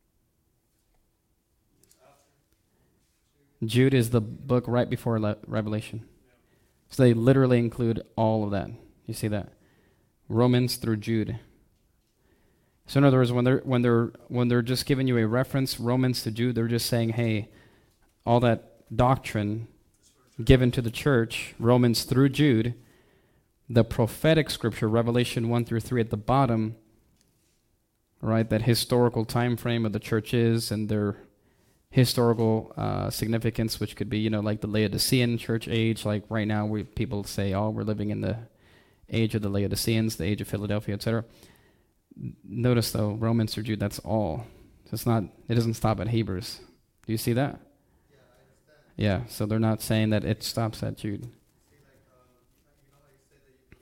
Jude is the book right before Revelation. So they literally include all of that. You see that? Romans through Jude. So in other words, when they're just giving you a reference, Romans to Jude, they're just saying, hey, all that doctrine given to the church, Romans through Jude, the prophetic scripture, Revelation 1 through 3 at the bottom, right, that historical time frame of the churches and their historical significance, which could be, like the Laodicean church age, like right now people say, oh, we're living in the age of the Laodiceans, the age of Philadelphia, etc. Notice though, Romans through Jude, that's all. It doesn't stop at Hebrews. Do you see that? Yeah, I understand. Yeah, so they're not saying that it stops at Jude. See, like, how you said that you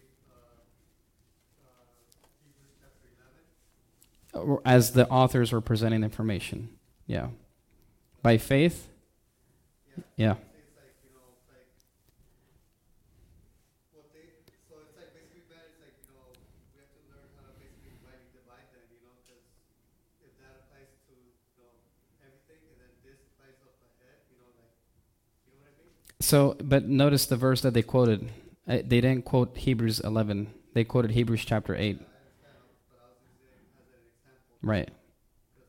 believe Hebrews chapter 11? As the authors were presenting information. Yeah. By faith? Yeah. So, but notice the verse that they quoted. They didn't quote Hebrews 11. They quoted Hebrews chapter 8. I understand, but I was using it as an example. Right. Because,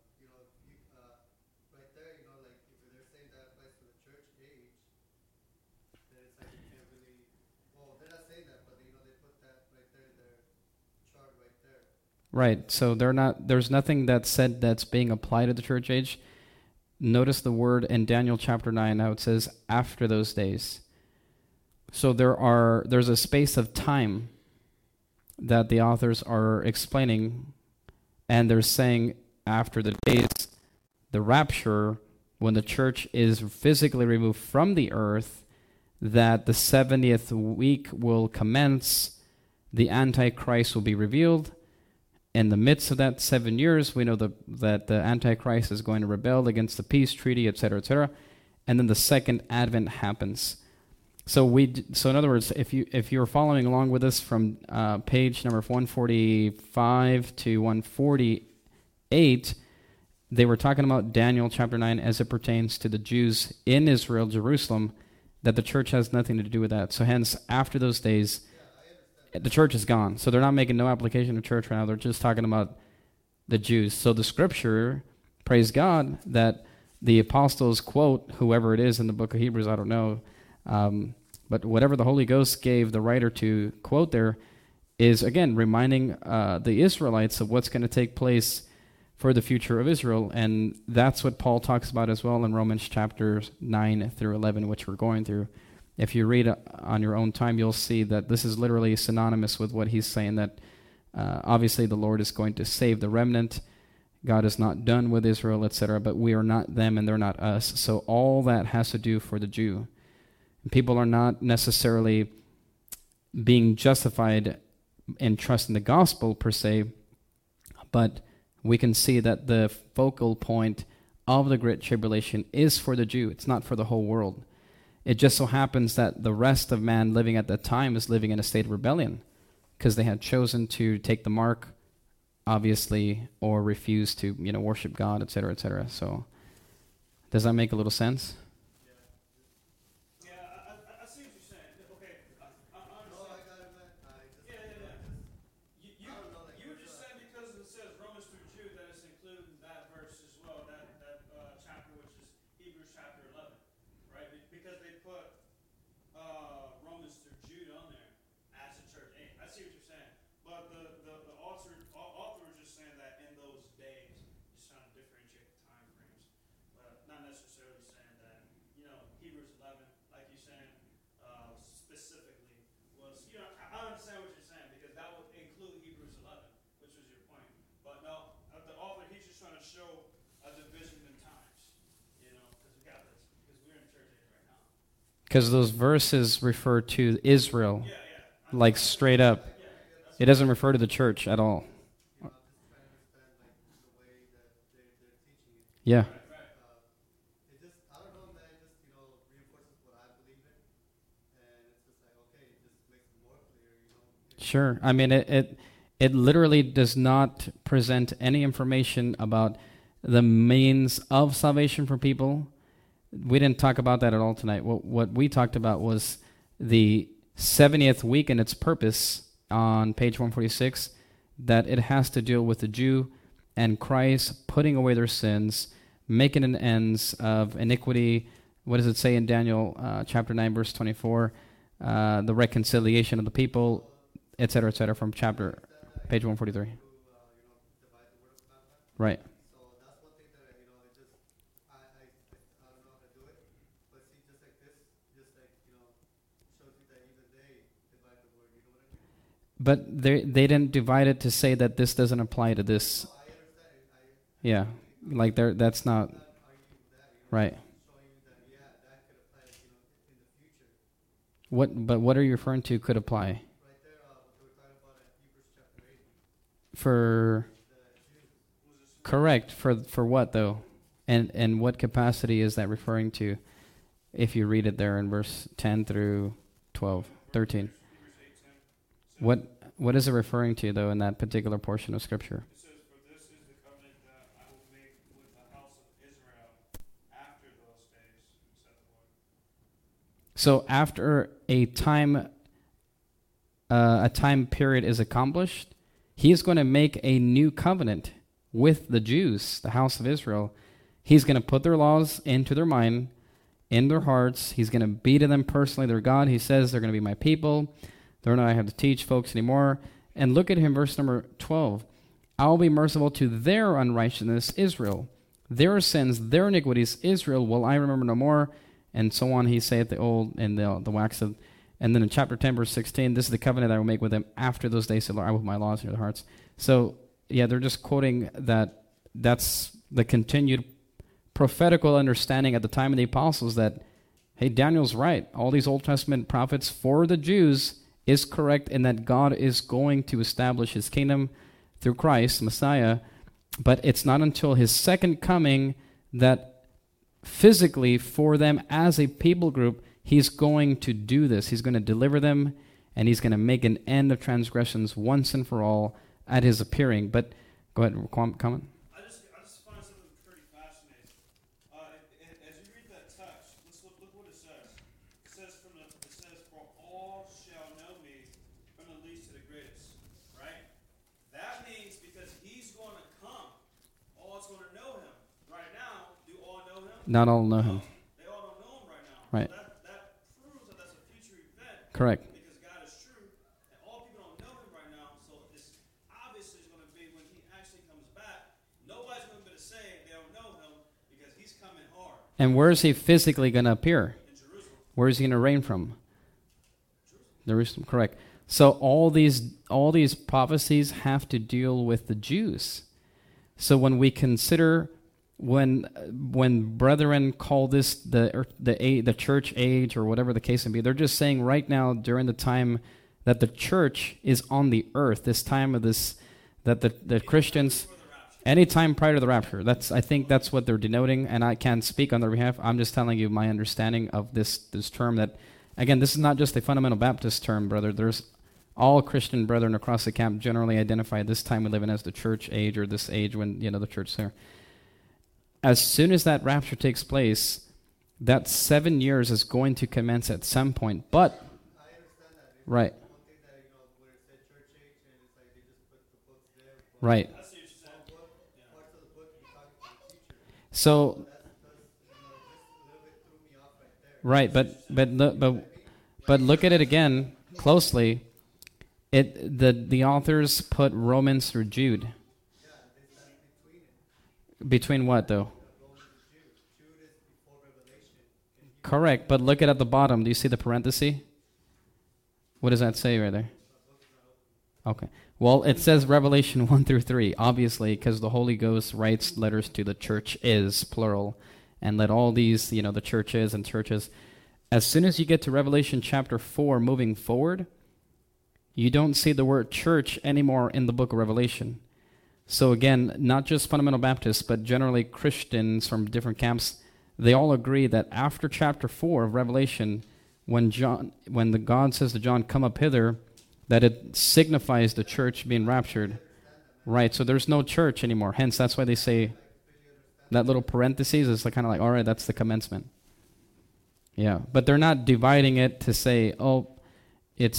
right there, like if they're saying that applies to the church age, then it's like you can't really, well, they're not saying that, but they put that right there in their chart right there. Right. So there's nothing that's said that's being applied to the church age. Notice the word in Daniel chapter 9, how it says, after those days. So there's a space of time that the authors are explaining, and they're saying after the days, the rapture, when the church is physically removed from the earth, that the 70th week will commence, the Antichrist will be revealed. In the midst of that 7 years, we know that the Antichrist is going to rebel against the peace treaty, etc., and then the second advent happens. So in other words, if you're following along with us from page number 145 to 148, they were talking about Daniel chapter 9 as it pertains to the Jews in Israel, Jerusalem, that the church has nothing to do with that. So hence, after those days, the church is gone. So they're not making no application of church right now. They're just talking about the Jews. So the scripture, praise God, that the apostles quote, whoever it is in the book of Hebrews, I don't know, but whatever the Holy Ghost gave the writer to quote there is, again, reminding the Israelites of what's going to take place for the future of Israel. And that's what Paul talks about as well in Romans chapters 9 through 11, which we're going through. If you read on your own time, you'll see that this is literally synonymous with what he's saying, that obviously the Lord is going to save the remnant. God is not done with Israel, etc., but we are not them and they're not us. So all that has to do for the Jew. People are not necessarily being justified in trusting the gospel per se, but we can see that the focal point of the Great Tribulation is for the Jew. It's not for the whole world. It just so happens that the rest of man living at that time is living in a state of rebellion because they had chosen to take the mark, obviously, or refuse to, worship God, etc., etc. So, does that make a little sense? Yeah, I see what you're saying. Okay, I understand. No, I got it, man. You were just saying because it says Romans through Jude that it's included in that verse as well, that chapter which is Hebrews chapter 11, right? Because they put Romans through Jude on there as a church age. I see what you're saying, but the author was just saying that in those days, just trying to differentiate the time frames, but not necessarily saying that Hebrews 11, like you're saying, specifically was I understand what you're saying because that would include Hebrews 11, which was your point. But no, the author he's just trying to show a division in times, because we got this because we're in church age right now. Because those verses refer to Israel, Yeah. like straight up. It doesn't refer to the church at all. I'm just trying to understand the way that they're teaching it. Yeah. It just, I don't know, man, it just, reinforces what I believe in. And it's just like, okay, it just makes it more clear, Sure. I mean, it literally does not present any information about the means of salvation for people. We didn't talk about that at all tonight. What we talked about was the 70th week and its purpose on page 146, that it has to deal with the Jew and Christ putting away their sins, making an ends of iniquity. What does it say in Daniel chapter 9, verse 24? The reconciliation of the people, etc., from page 143. divide the word of God. Right. So that's one thing that, it just, I don't know how to do it. But see, just like this, shows you that even they divide the word, you know what I mean? But they didn't divide it to say that this doesn't apply to this. I understand. Yeah. Like that's not I'm not arguing with that, right. showing you that, that could apply, in the future. But what are you referring to could apply? Right there, what they were talking about at Hebrews chapter 8. For correct. For what though? And what capacity is that referring to if you read it there in verse 10 through 12, 13? What is it referring to though in that particular portion of scripture? It says, "For this is the covenant that I will make with the house of Israel after those days," said the Lord. So after a time period is accomplished, he is going to make a new covenant with the Jews, the house of Israel. He's going to put their laws into their mind, in their hearts. He's going to be to them personally their God. He says they're going to be my people. They're not going to have to teach folks anymore. And look at him, verse number 12. I will be merciful to their unrighteousness, Israel. Their sins, their iniquities, Israel, will I remember no more. And so on, he saith the old and the wax of. And then in chapter 10, verse 16, this is the covenant that I will make with them after those days, said Lord, I will put my laws in their hearts. So, yeah, they're just quoting that. That's the continued prophetical understanding at the time of the apostles that, hey, Daniel's right. All these Old Testament prophets for the Jews is correct in that God is going to establish his kingdom through Christ, Messiah, but it's not until his second coming that physically for them as a people group, he's going to do this. He's going to deliver them, and he's going to make an end of transgressions once and for all at his appearing. But go ahead, comment. I just find something pretty fascinating. As you read that text, let's look what it says. It says, "For all shall know me, from the least to the greatest." Right? That means because he's going to come, all is going to know him. Right now, do all know him? Not all know him. They all don't know him right now. Right. That proves that that's a future event. Correct. Because God is true, and all people don't know him right now. So this obviously is going to be when he actually comes back. Nobody's going to be able to say they don't know him because he's coming hard. And where is he physically going to appear? In Jerusalem. Where is he going to reign from? Jerusalem, correct. So all these prophecies have to deal with the Jews. So when we consider when brethren call this the church age or whatever the case may be, they're just saying right now during the time that the church is on the earth, this time of this that the Christians, any time prior to the rapture. I think that's what they're denoting, and I can't speak on their behalf. I'm just telling you my understanding of this term. That again, this is not just a fundamental Baptist term, brother. There's all Christian brethren across the camp generally identify this time we live in as the church age, or this age when the church is there. As soon as that rapture takes place, that 7 years is going to commence at some point. But, I understand that. It's right, one thing that, where it said church age, and it's like they just put the books there. But right. I see what you're saying. parts of the book you're talking to the teacher. So, Just a little bit threw me off right there. right, but look at it again closely. The authors put Romans through Jude. Between what though? Correct, but look at the bottom. Do you see the parenthesis? What does that say right there? Okay. Well, it says Revelation 1 through 3, obviously, because the Holy Ghost writes letters to the church is, plural, and let all these, the churches and churches. As soon as you get to Revelation chapter 4 moving forward, you don't see the word church anymore in the book of Revelation. So again, not just fundamental Baptists, but generally Christians from different camps, they all agree that after chapter 4 of Revelation, when the God says to John, come up hither, that it signifies the church being raptured. Right, so there's no church anymore. Hence, that's why they say that little parentheses is kind of like, all right, that's the commencement. Yeah, but they're not dividing it to say, oh, it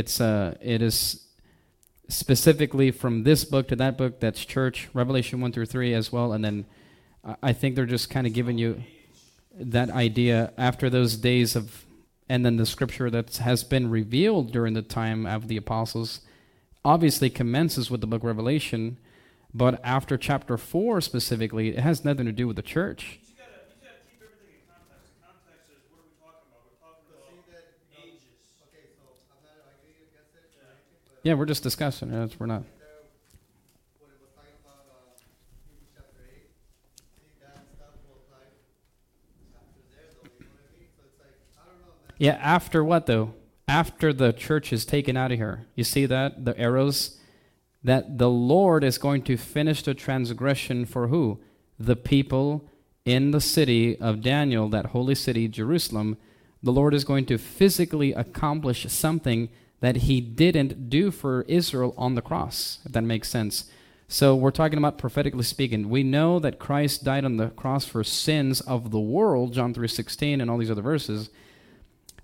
is specifically from this book to that book, that's church, Revelation 1 through 3 as well. And then I think they're just kind of giving you that idea after those days of, and then the scripture that has been revealed during the time of the apostles obviously commences with the book of Revelation, but after chapter 4 specifically, it has nothing to do with the church. You gotta keep everything in context. The context is, what are we talking about? We're talking about ages. Okay, so I'm not arguing against it or anything, but Yeah, we're just discussing it. We're not. what it was talking about, Hebrews chapter 8, I think that stuff will apply after there, though, you know what I mean? So it's like, I don't know, man. Yeah, after what though? After the church is taken out of here. You see that? The arrows? That the Lord is going to finish the transgression for who? The people in the city of Daniel, that holy city, Jerusalem. The Lord is going to physically accomplish something that he didn't do for Israel on the cross, if that makes sense. So we're talking about prophetically speaking. We know that Christ died on the cross for sins of the world, John 3:16 and all these other verses.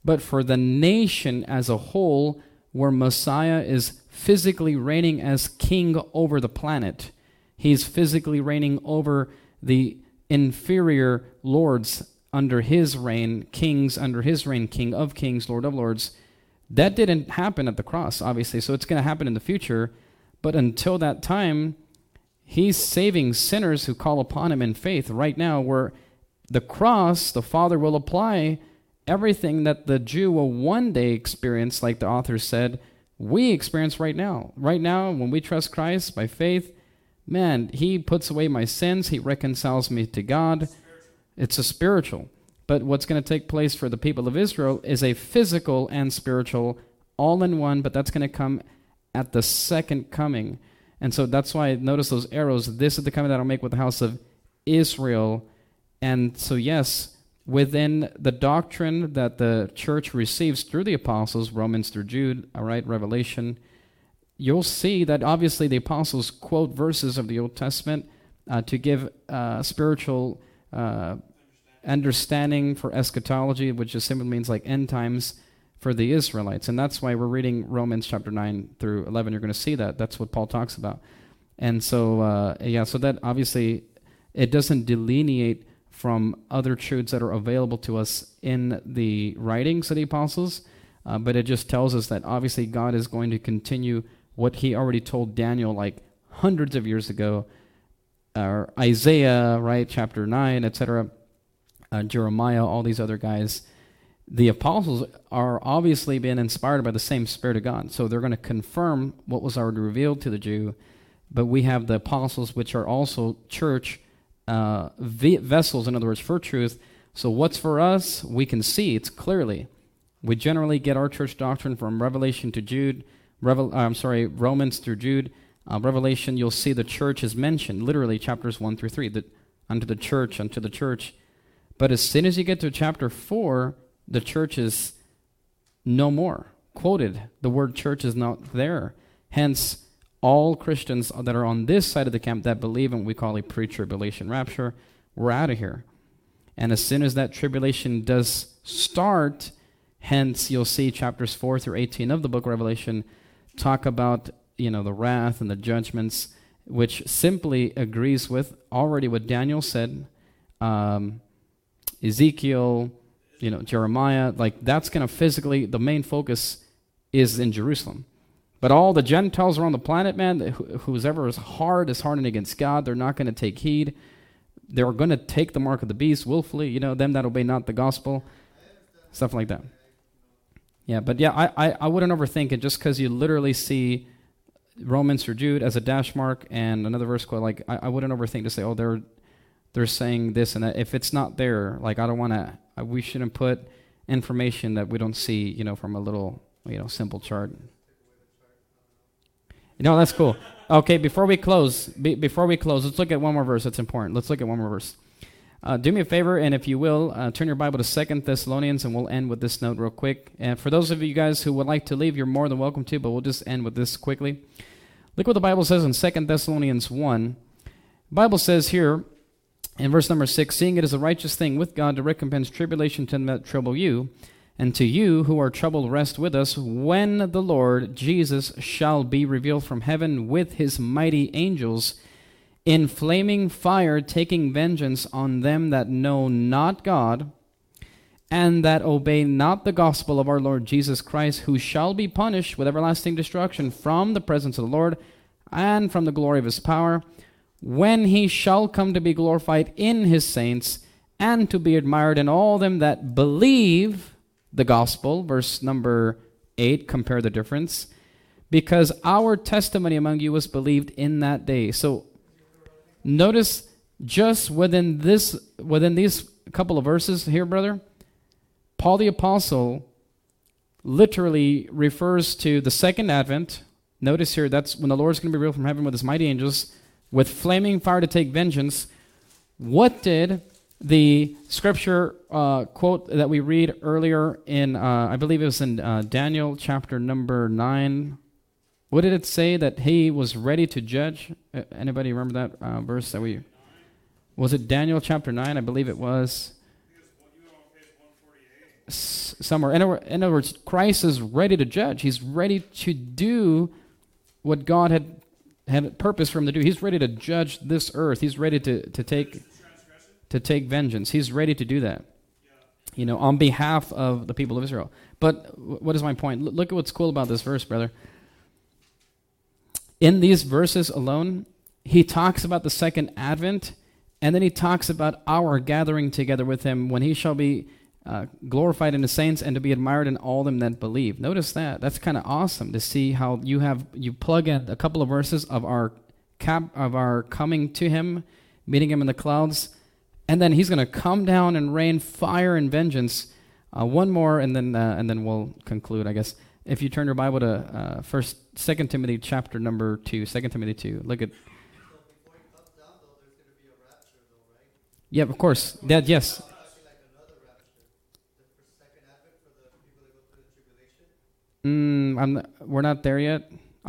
but for the nation as a whole, where Messiah is physically reigning as king over the planet. He's physically reigning over the inferior lords under his reign, kings under his reign, King of kings, Lord of lords. That didn't happen at the cross, obviously, so it's going to happen in the future. But until that time, he's saving sinners who call upon him in faith. Right now, where the cross, the Father will apply everything that the Jew will one day experience, like the author said, we experience right now. Right now, when we trust Christ by faith, man, he puts away my sins. He reconciles me to God. It's a spiritual. But what's going to take place for the people of Israel is a physical and spiritual all in one, but that's going to come at the second coming. And so that's why, notice those arrows. This is the covenant that I'll make with the house of Israel. And so, yes, within the doctrine that the church receives through the apostles, Romans through Jude, all right, Revelation, you'll see that obviously the apostles quote verses of the Old Testament to give spiritual understanding for eschatology, which just simply means like end times for the Israelites. And that's why we're reading Romans chapter 9 through 11. You're going to see that. That's what Paul talks about. And so, so that obviously it doesn't delineate from other truths that are available to us in the writings of the apostles, but it just tells us that obviously God is going to continue what he already told Daniel like hundreds of years ago, or Isaiah, right, chapter 9, etc., Jeremiah, all these other guys. The apostles are obviously being inspired by the same Spirit of God, so they're going to confirm what was already revealed to the Jew, but we have the apostles, which are also church vessels, in other words, for truth. So what's for us, we can see, it's clearly. We generally get our church doctrine from Revelation to Jude, Romans through Jude. Revelation, you'll see the church is mentioned, literally chapters 1 through 3, that unto the church. But as soon as you get to chapter 4, the church is no more quoted. The word church is not there. Hence, all Christians that are on this side of the camp that believe in what we call a pre-tribulation rapture, we're out of here. And as soon as that tribulation does start, hence you'll see chapters 4 through 18 of the book of Revelation talk about, the wrath and the judgments, which simply agrees with already what Daniel said, Ezekiel, Jeremiah. Like that's going to physically, the main focus is in Jerusalem. But all the Gentiles around the planet, man, who's ever is hardened against God, they're not going to take heed. They're going to take the mark of the beast willfully, them that obey not the gospel, stuff like that. Yeah, but yeah, I wouldn't overthink it just because you literally see Romans or Jude as a dash mark and another verse quote. Like I wouldn't overthink to say, oh, they're saying this and that. If it's not there, like I don't want to. We shouldn't put information that we don't see, from a little, simple chart. No, that's cool. Okay, before we close, let's look at one more verse. That's important. Let's look at one more verse. Do me a favor, and if you will, turn your Bible to 2 Thessalonians, and we'll end with this note real quick. And for those of you guys who would like to leave, you're more than welcome to, but we'll just end with this quickly. Look what the Bible says in 2 Thessalonians 1. The Bible says here, in verse number 6, seeing it is a righteous thing with God to recompense tribulation to them that trouble you, and to you who are troubled rest with us, when the Lord Jesus shall be revealed from heaven with his mighty angels, in flaming fire, taking vengeance on them that know not God, and that obey not the gospel of our Lord Jesus Christ, who shall be punished with everlasting destruction from the presence of the Lord, and from the glory of his power, when he shall come to be glorified in his saints, and to be admired in all them that believe the gospel. Verse number 8, compare the difference. Because our testimony among you was believed in that day. So notice just within these couple of verses here, brother, Paul the Apostle literally refers to the second advent. Notice here, that's when the Lord's going to be revealed from heaven with his mighty angels, with flaming fire to take vengeance. What did the scripture quote that we read earlier in, I believe it was in Daniel chapter number 9. What did it say? That he was ready to judge? Anybody remember that verse that we... Was it Daniel chapter 9? I believe it was. somewhere. In other words, Christ is ready to judge. He's ready to do what God had purpose for him to do. He's ready to judge this earth. He's ready to take vengeance. He's ready to do that, on behalf of the people of Israel. But what is my point? Look at what's cool about this verse, brother. In these verses alone, he talks about the second advent, and then he talks about our gathering together with him when he shall be glorified in the saints and to be admired in all them that believe. Notice that. That's kind of awesome to see how you plug in a couple of verses of our coming to him, meeting him in the clouds, and then he's going to come down and rain fire and vengeance. One more, and then we'll conclude, I guess. If you turn your Bible to 2 Timothy chapter number 2, 2 Timothy 2, look at. So before he comes down, though, there's going to be a rapture, though, right? Yeah, of course. That, yes. Actually, like another rapture. The second advent for the people that go through the tribulation. We're not there yet.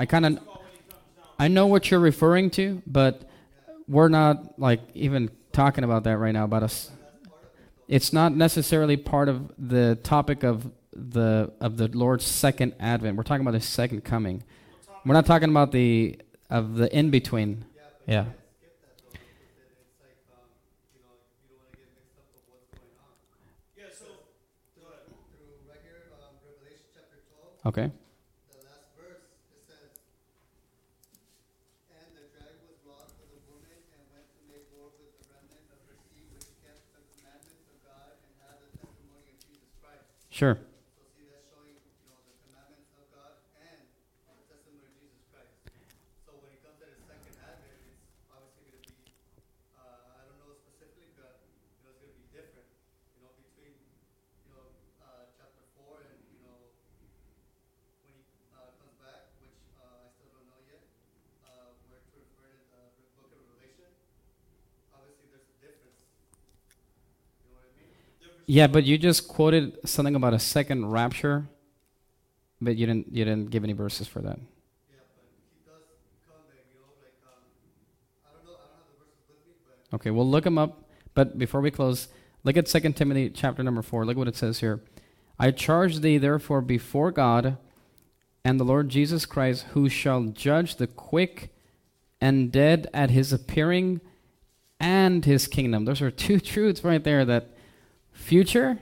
I know what you're referring to, but we're not like even talking about that right now about us. It's not necessarily part of the topic of the Lord's second advent. We're talking about His second coming. We're not talking about the in between. Yeah. Skip that, though, because it's like, you don't want to get mixed up with what's going on. Yeah, so, go ahead. Through right here, Revelation chapter 12. Okay. The last verse, it says, "And the dragon was wroth with the woman, and went to make war with the remnant of her seed, which kept the commandments of God, and had the testimony of Jesus Christ." Sure. So see, that's showing, the commandments of God and the testimony of Jesus Christ. So when it comes to the second advent, it's obviously going to be, I don't know specifically, but, it's going to be different, between, chapter 4 and, when he comes back, which I still don't know yet, where to refer to the book of Revelation. Obviously, there's a difference. You know what I mean? Yeah, but you just quoted something about a second rapture, but you didn't give any verses for that. Yeah, but he does come back, I don't know, I don't have the verses with me, but Okay, we'll look them up. But before we close, look at 2 Timothy chapter number 4. Look what it says here. "I charge thee therefore before God and the Lord Jesus Christ, who shall judge the quick and dead at his appearing and his kingdom." Those are two truths right there, that future,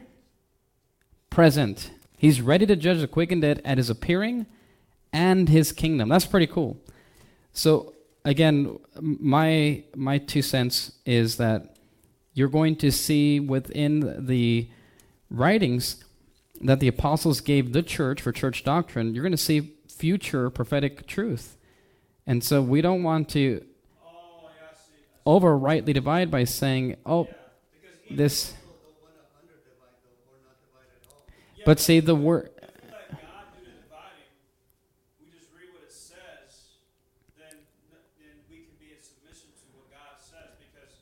present. He's ready to judge the quick and dead at his appearing and his kingdom. That's pretty cool. So again, my 2 cents is that you're going to see within the writings that the apostles gave the church for church doctrine, you're going to see future prophetic truth. And so we don't want to Oh, yeah, I see. over rightly divide by saying, oh, Because he, this. don't want to underdivide, though, or not divide at all. But see, the word. if we let God do the dividing, we just read what it says, then we can be in submission to what God says, because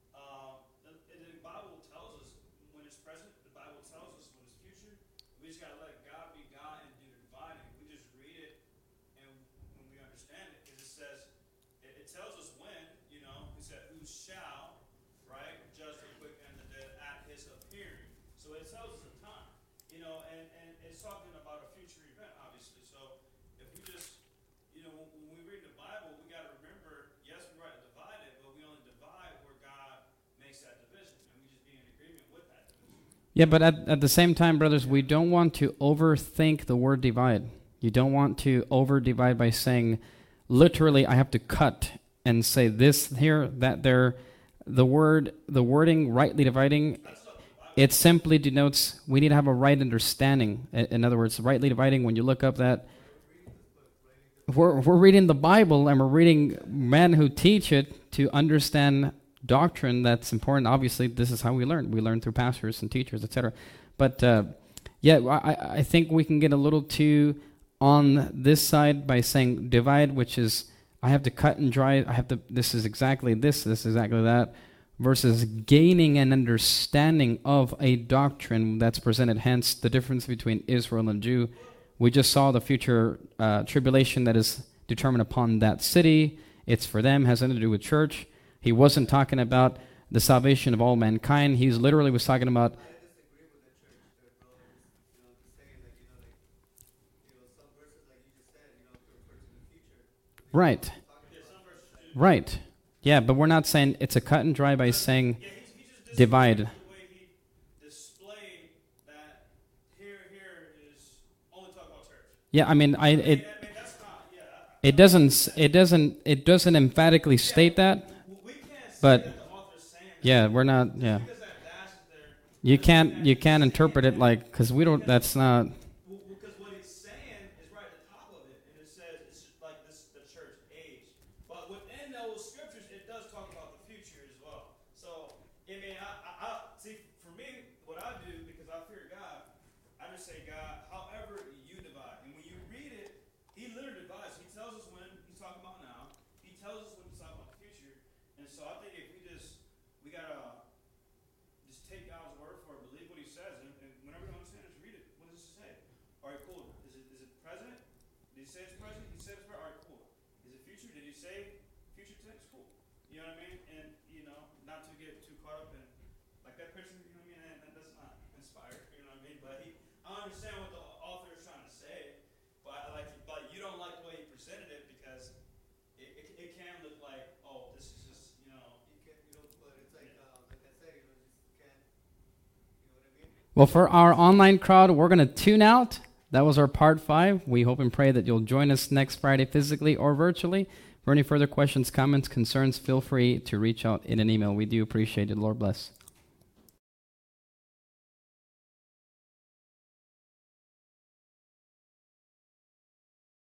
the Bible tells us when it's present, the Bible tells us when it's future. We just got to let God be God and do the dividing. We just read it, and when we understand it, because it says, it tells us when, it said, "Who shall," right, "judge the quick and the dead at his appearing." So it tells us the time, and it's talking about a future event, obviously. So if we just, when we read the Bible, we got to remember, yes, we're right to divide it, but we only divide where God makes that division, and we just be in agreement with that division. Yeah, but at the same time, brothers, we don't want to overthink the word divide. You don't want to over divide by saying, literally, I have to cut and say this here, that there. The wording, rightly dividing, it simply denotes we need to have a right understanding. In other words, rightly dividing, when you look up that, we're reading the Bible and we're reading men who teach it to understand doctrine that's important. Obviously, this is how we learn. We learn through pastors and teachers, etc. But I think we can get a little too on this side by saying divide, which is I have to cut and dry. This is exactly this is exactly that, versus gaining an understanding of a doctrine that's presented. Hence, the difference between Israel and Jew. We just saw the future tribulation that is determined upon that city. It's for them, has nothing to do with church. He wasn't talking about the salvation of all mankind. He literally was talking about. I disagree with the church there, bro. Right. Right. Yeah, but we're not saying it's a cut and dry by saying Yeah, he just divide. the way he displayed that here is only talking about church. Yeah, I mean, I mean, that's not, yeah. it doesn't emphatically state that. We can't say But- that the author's saying that. Yeah, we're not. Yeah, Because that dash is there. you can't interpret it like because we don't. That's not. Because what he's saying is right at the top of it, and it says it's like this the church age. But within those scriptures, it does talk about the future as well. So, I mean, I see. For me, what I do because I fear God, I just say, God, however you divide, and when you read it, He literally divides. He tells us when He's talking about now. He tells us when He's talking about the future. And so, I think if we gotta just take God's word for it, believe what He says, and whenever you understand, just read it. What does it say? All right, cool. Is it present? Did He say it's present? He said it's present. All right, cool. Is it future? Did He say future tense? Cool. You know what I mean? And not to get too caught up in like that picture. You know what I mean? And that's not inspired. You know what I mean? But I understand what the author is trying to say. But you don't like the way he presented it because it can look like, oh, this is just But it's like I said, you just can't, you know what I mean? Well, for our online crowd, we're going to tune out. That was our part 5. We hope and pray that you'll join us next Friday physically or virtually. For any further questions, comments, concerns, feel free to reach out in an email. We do appreciate it. Lord bless.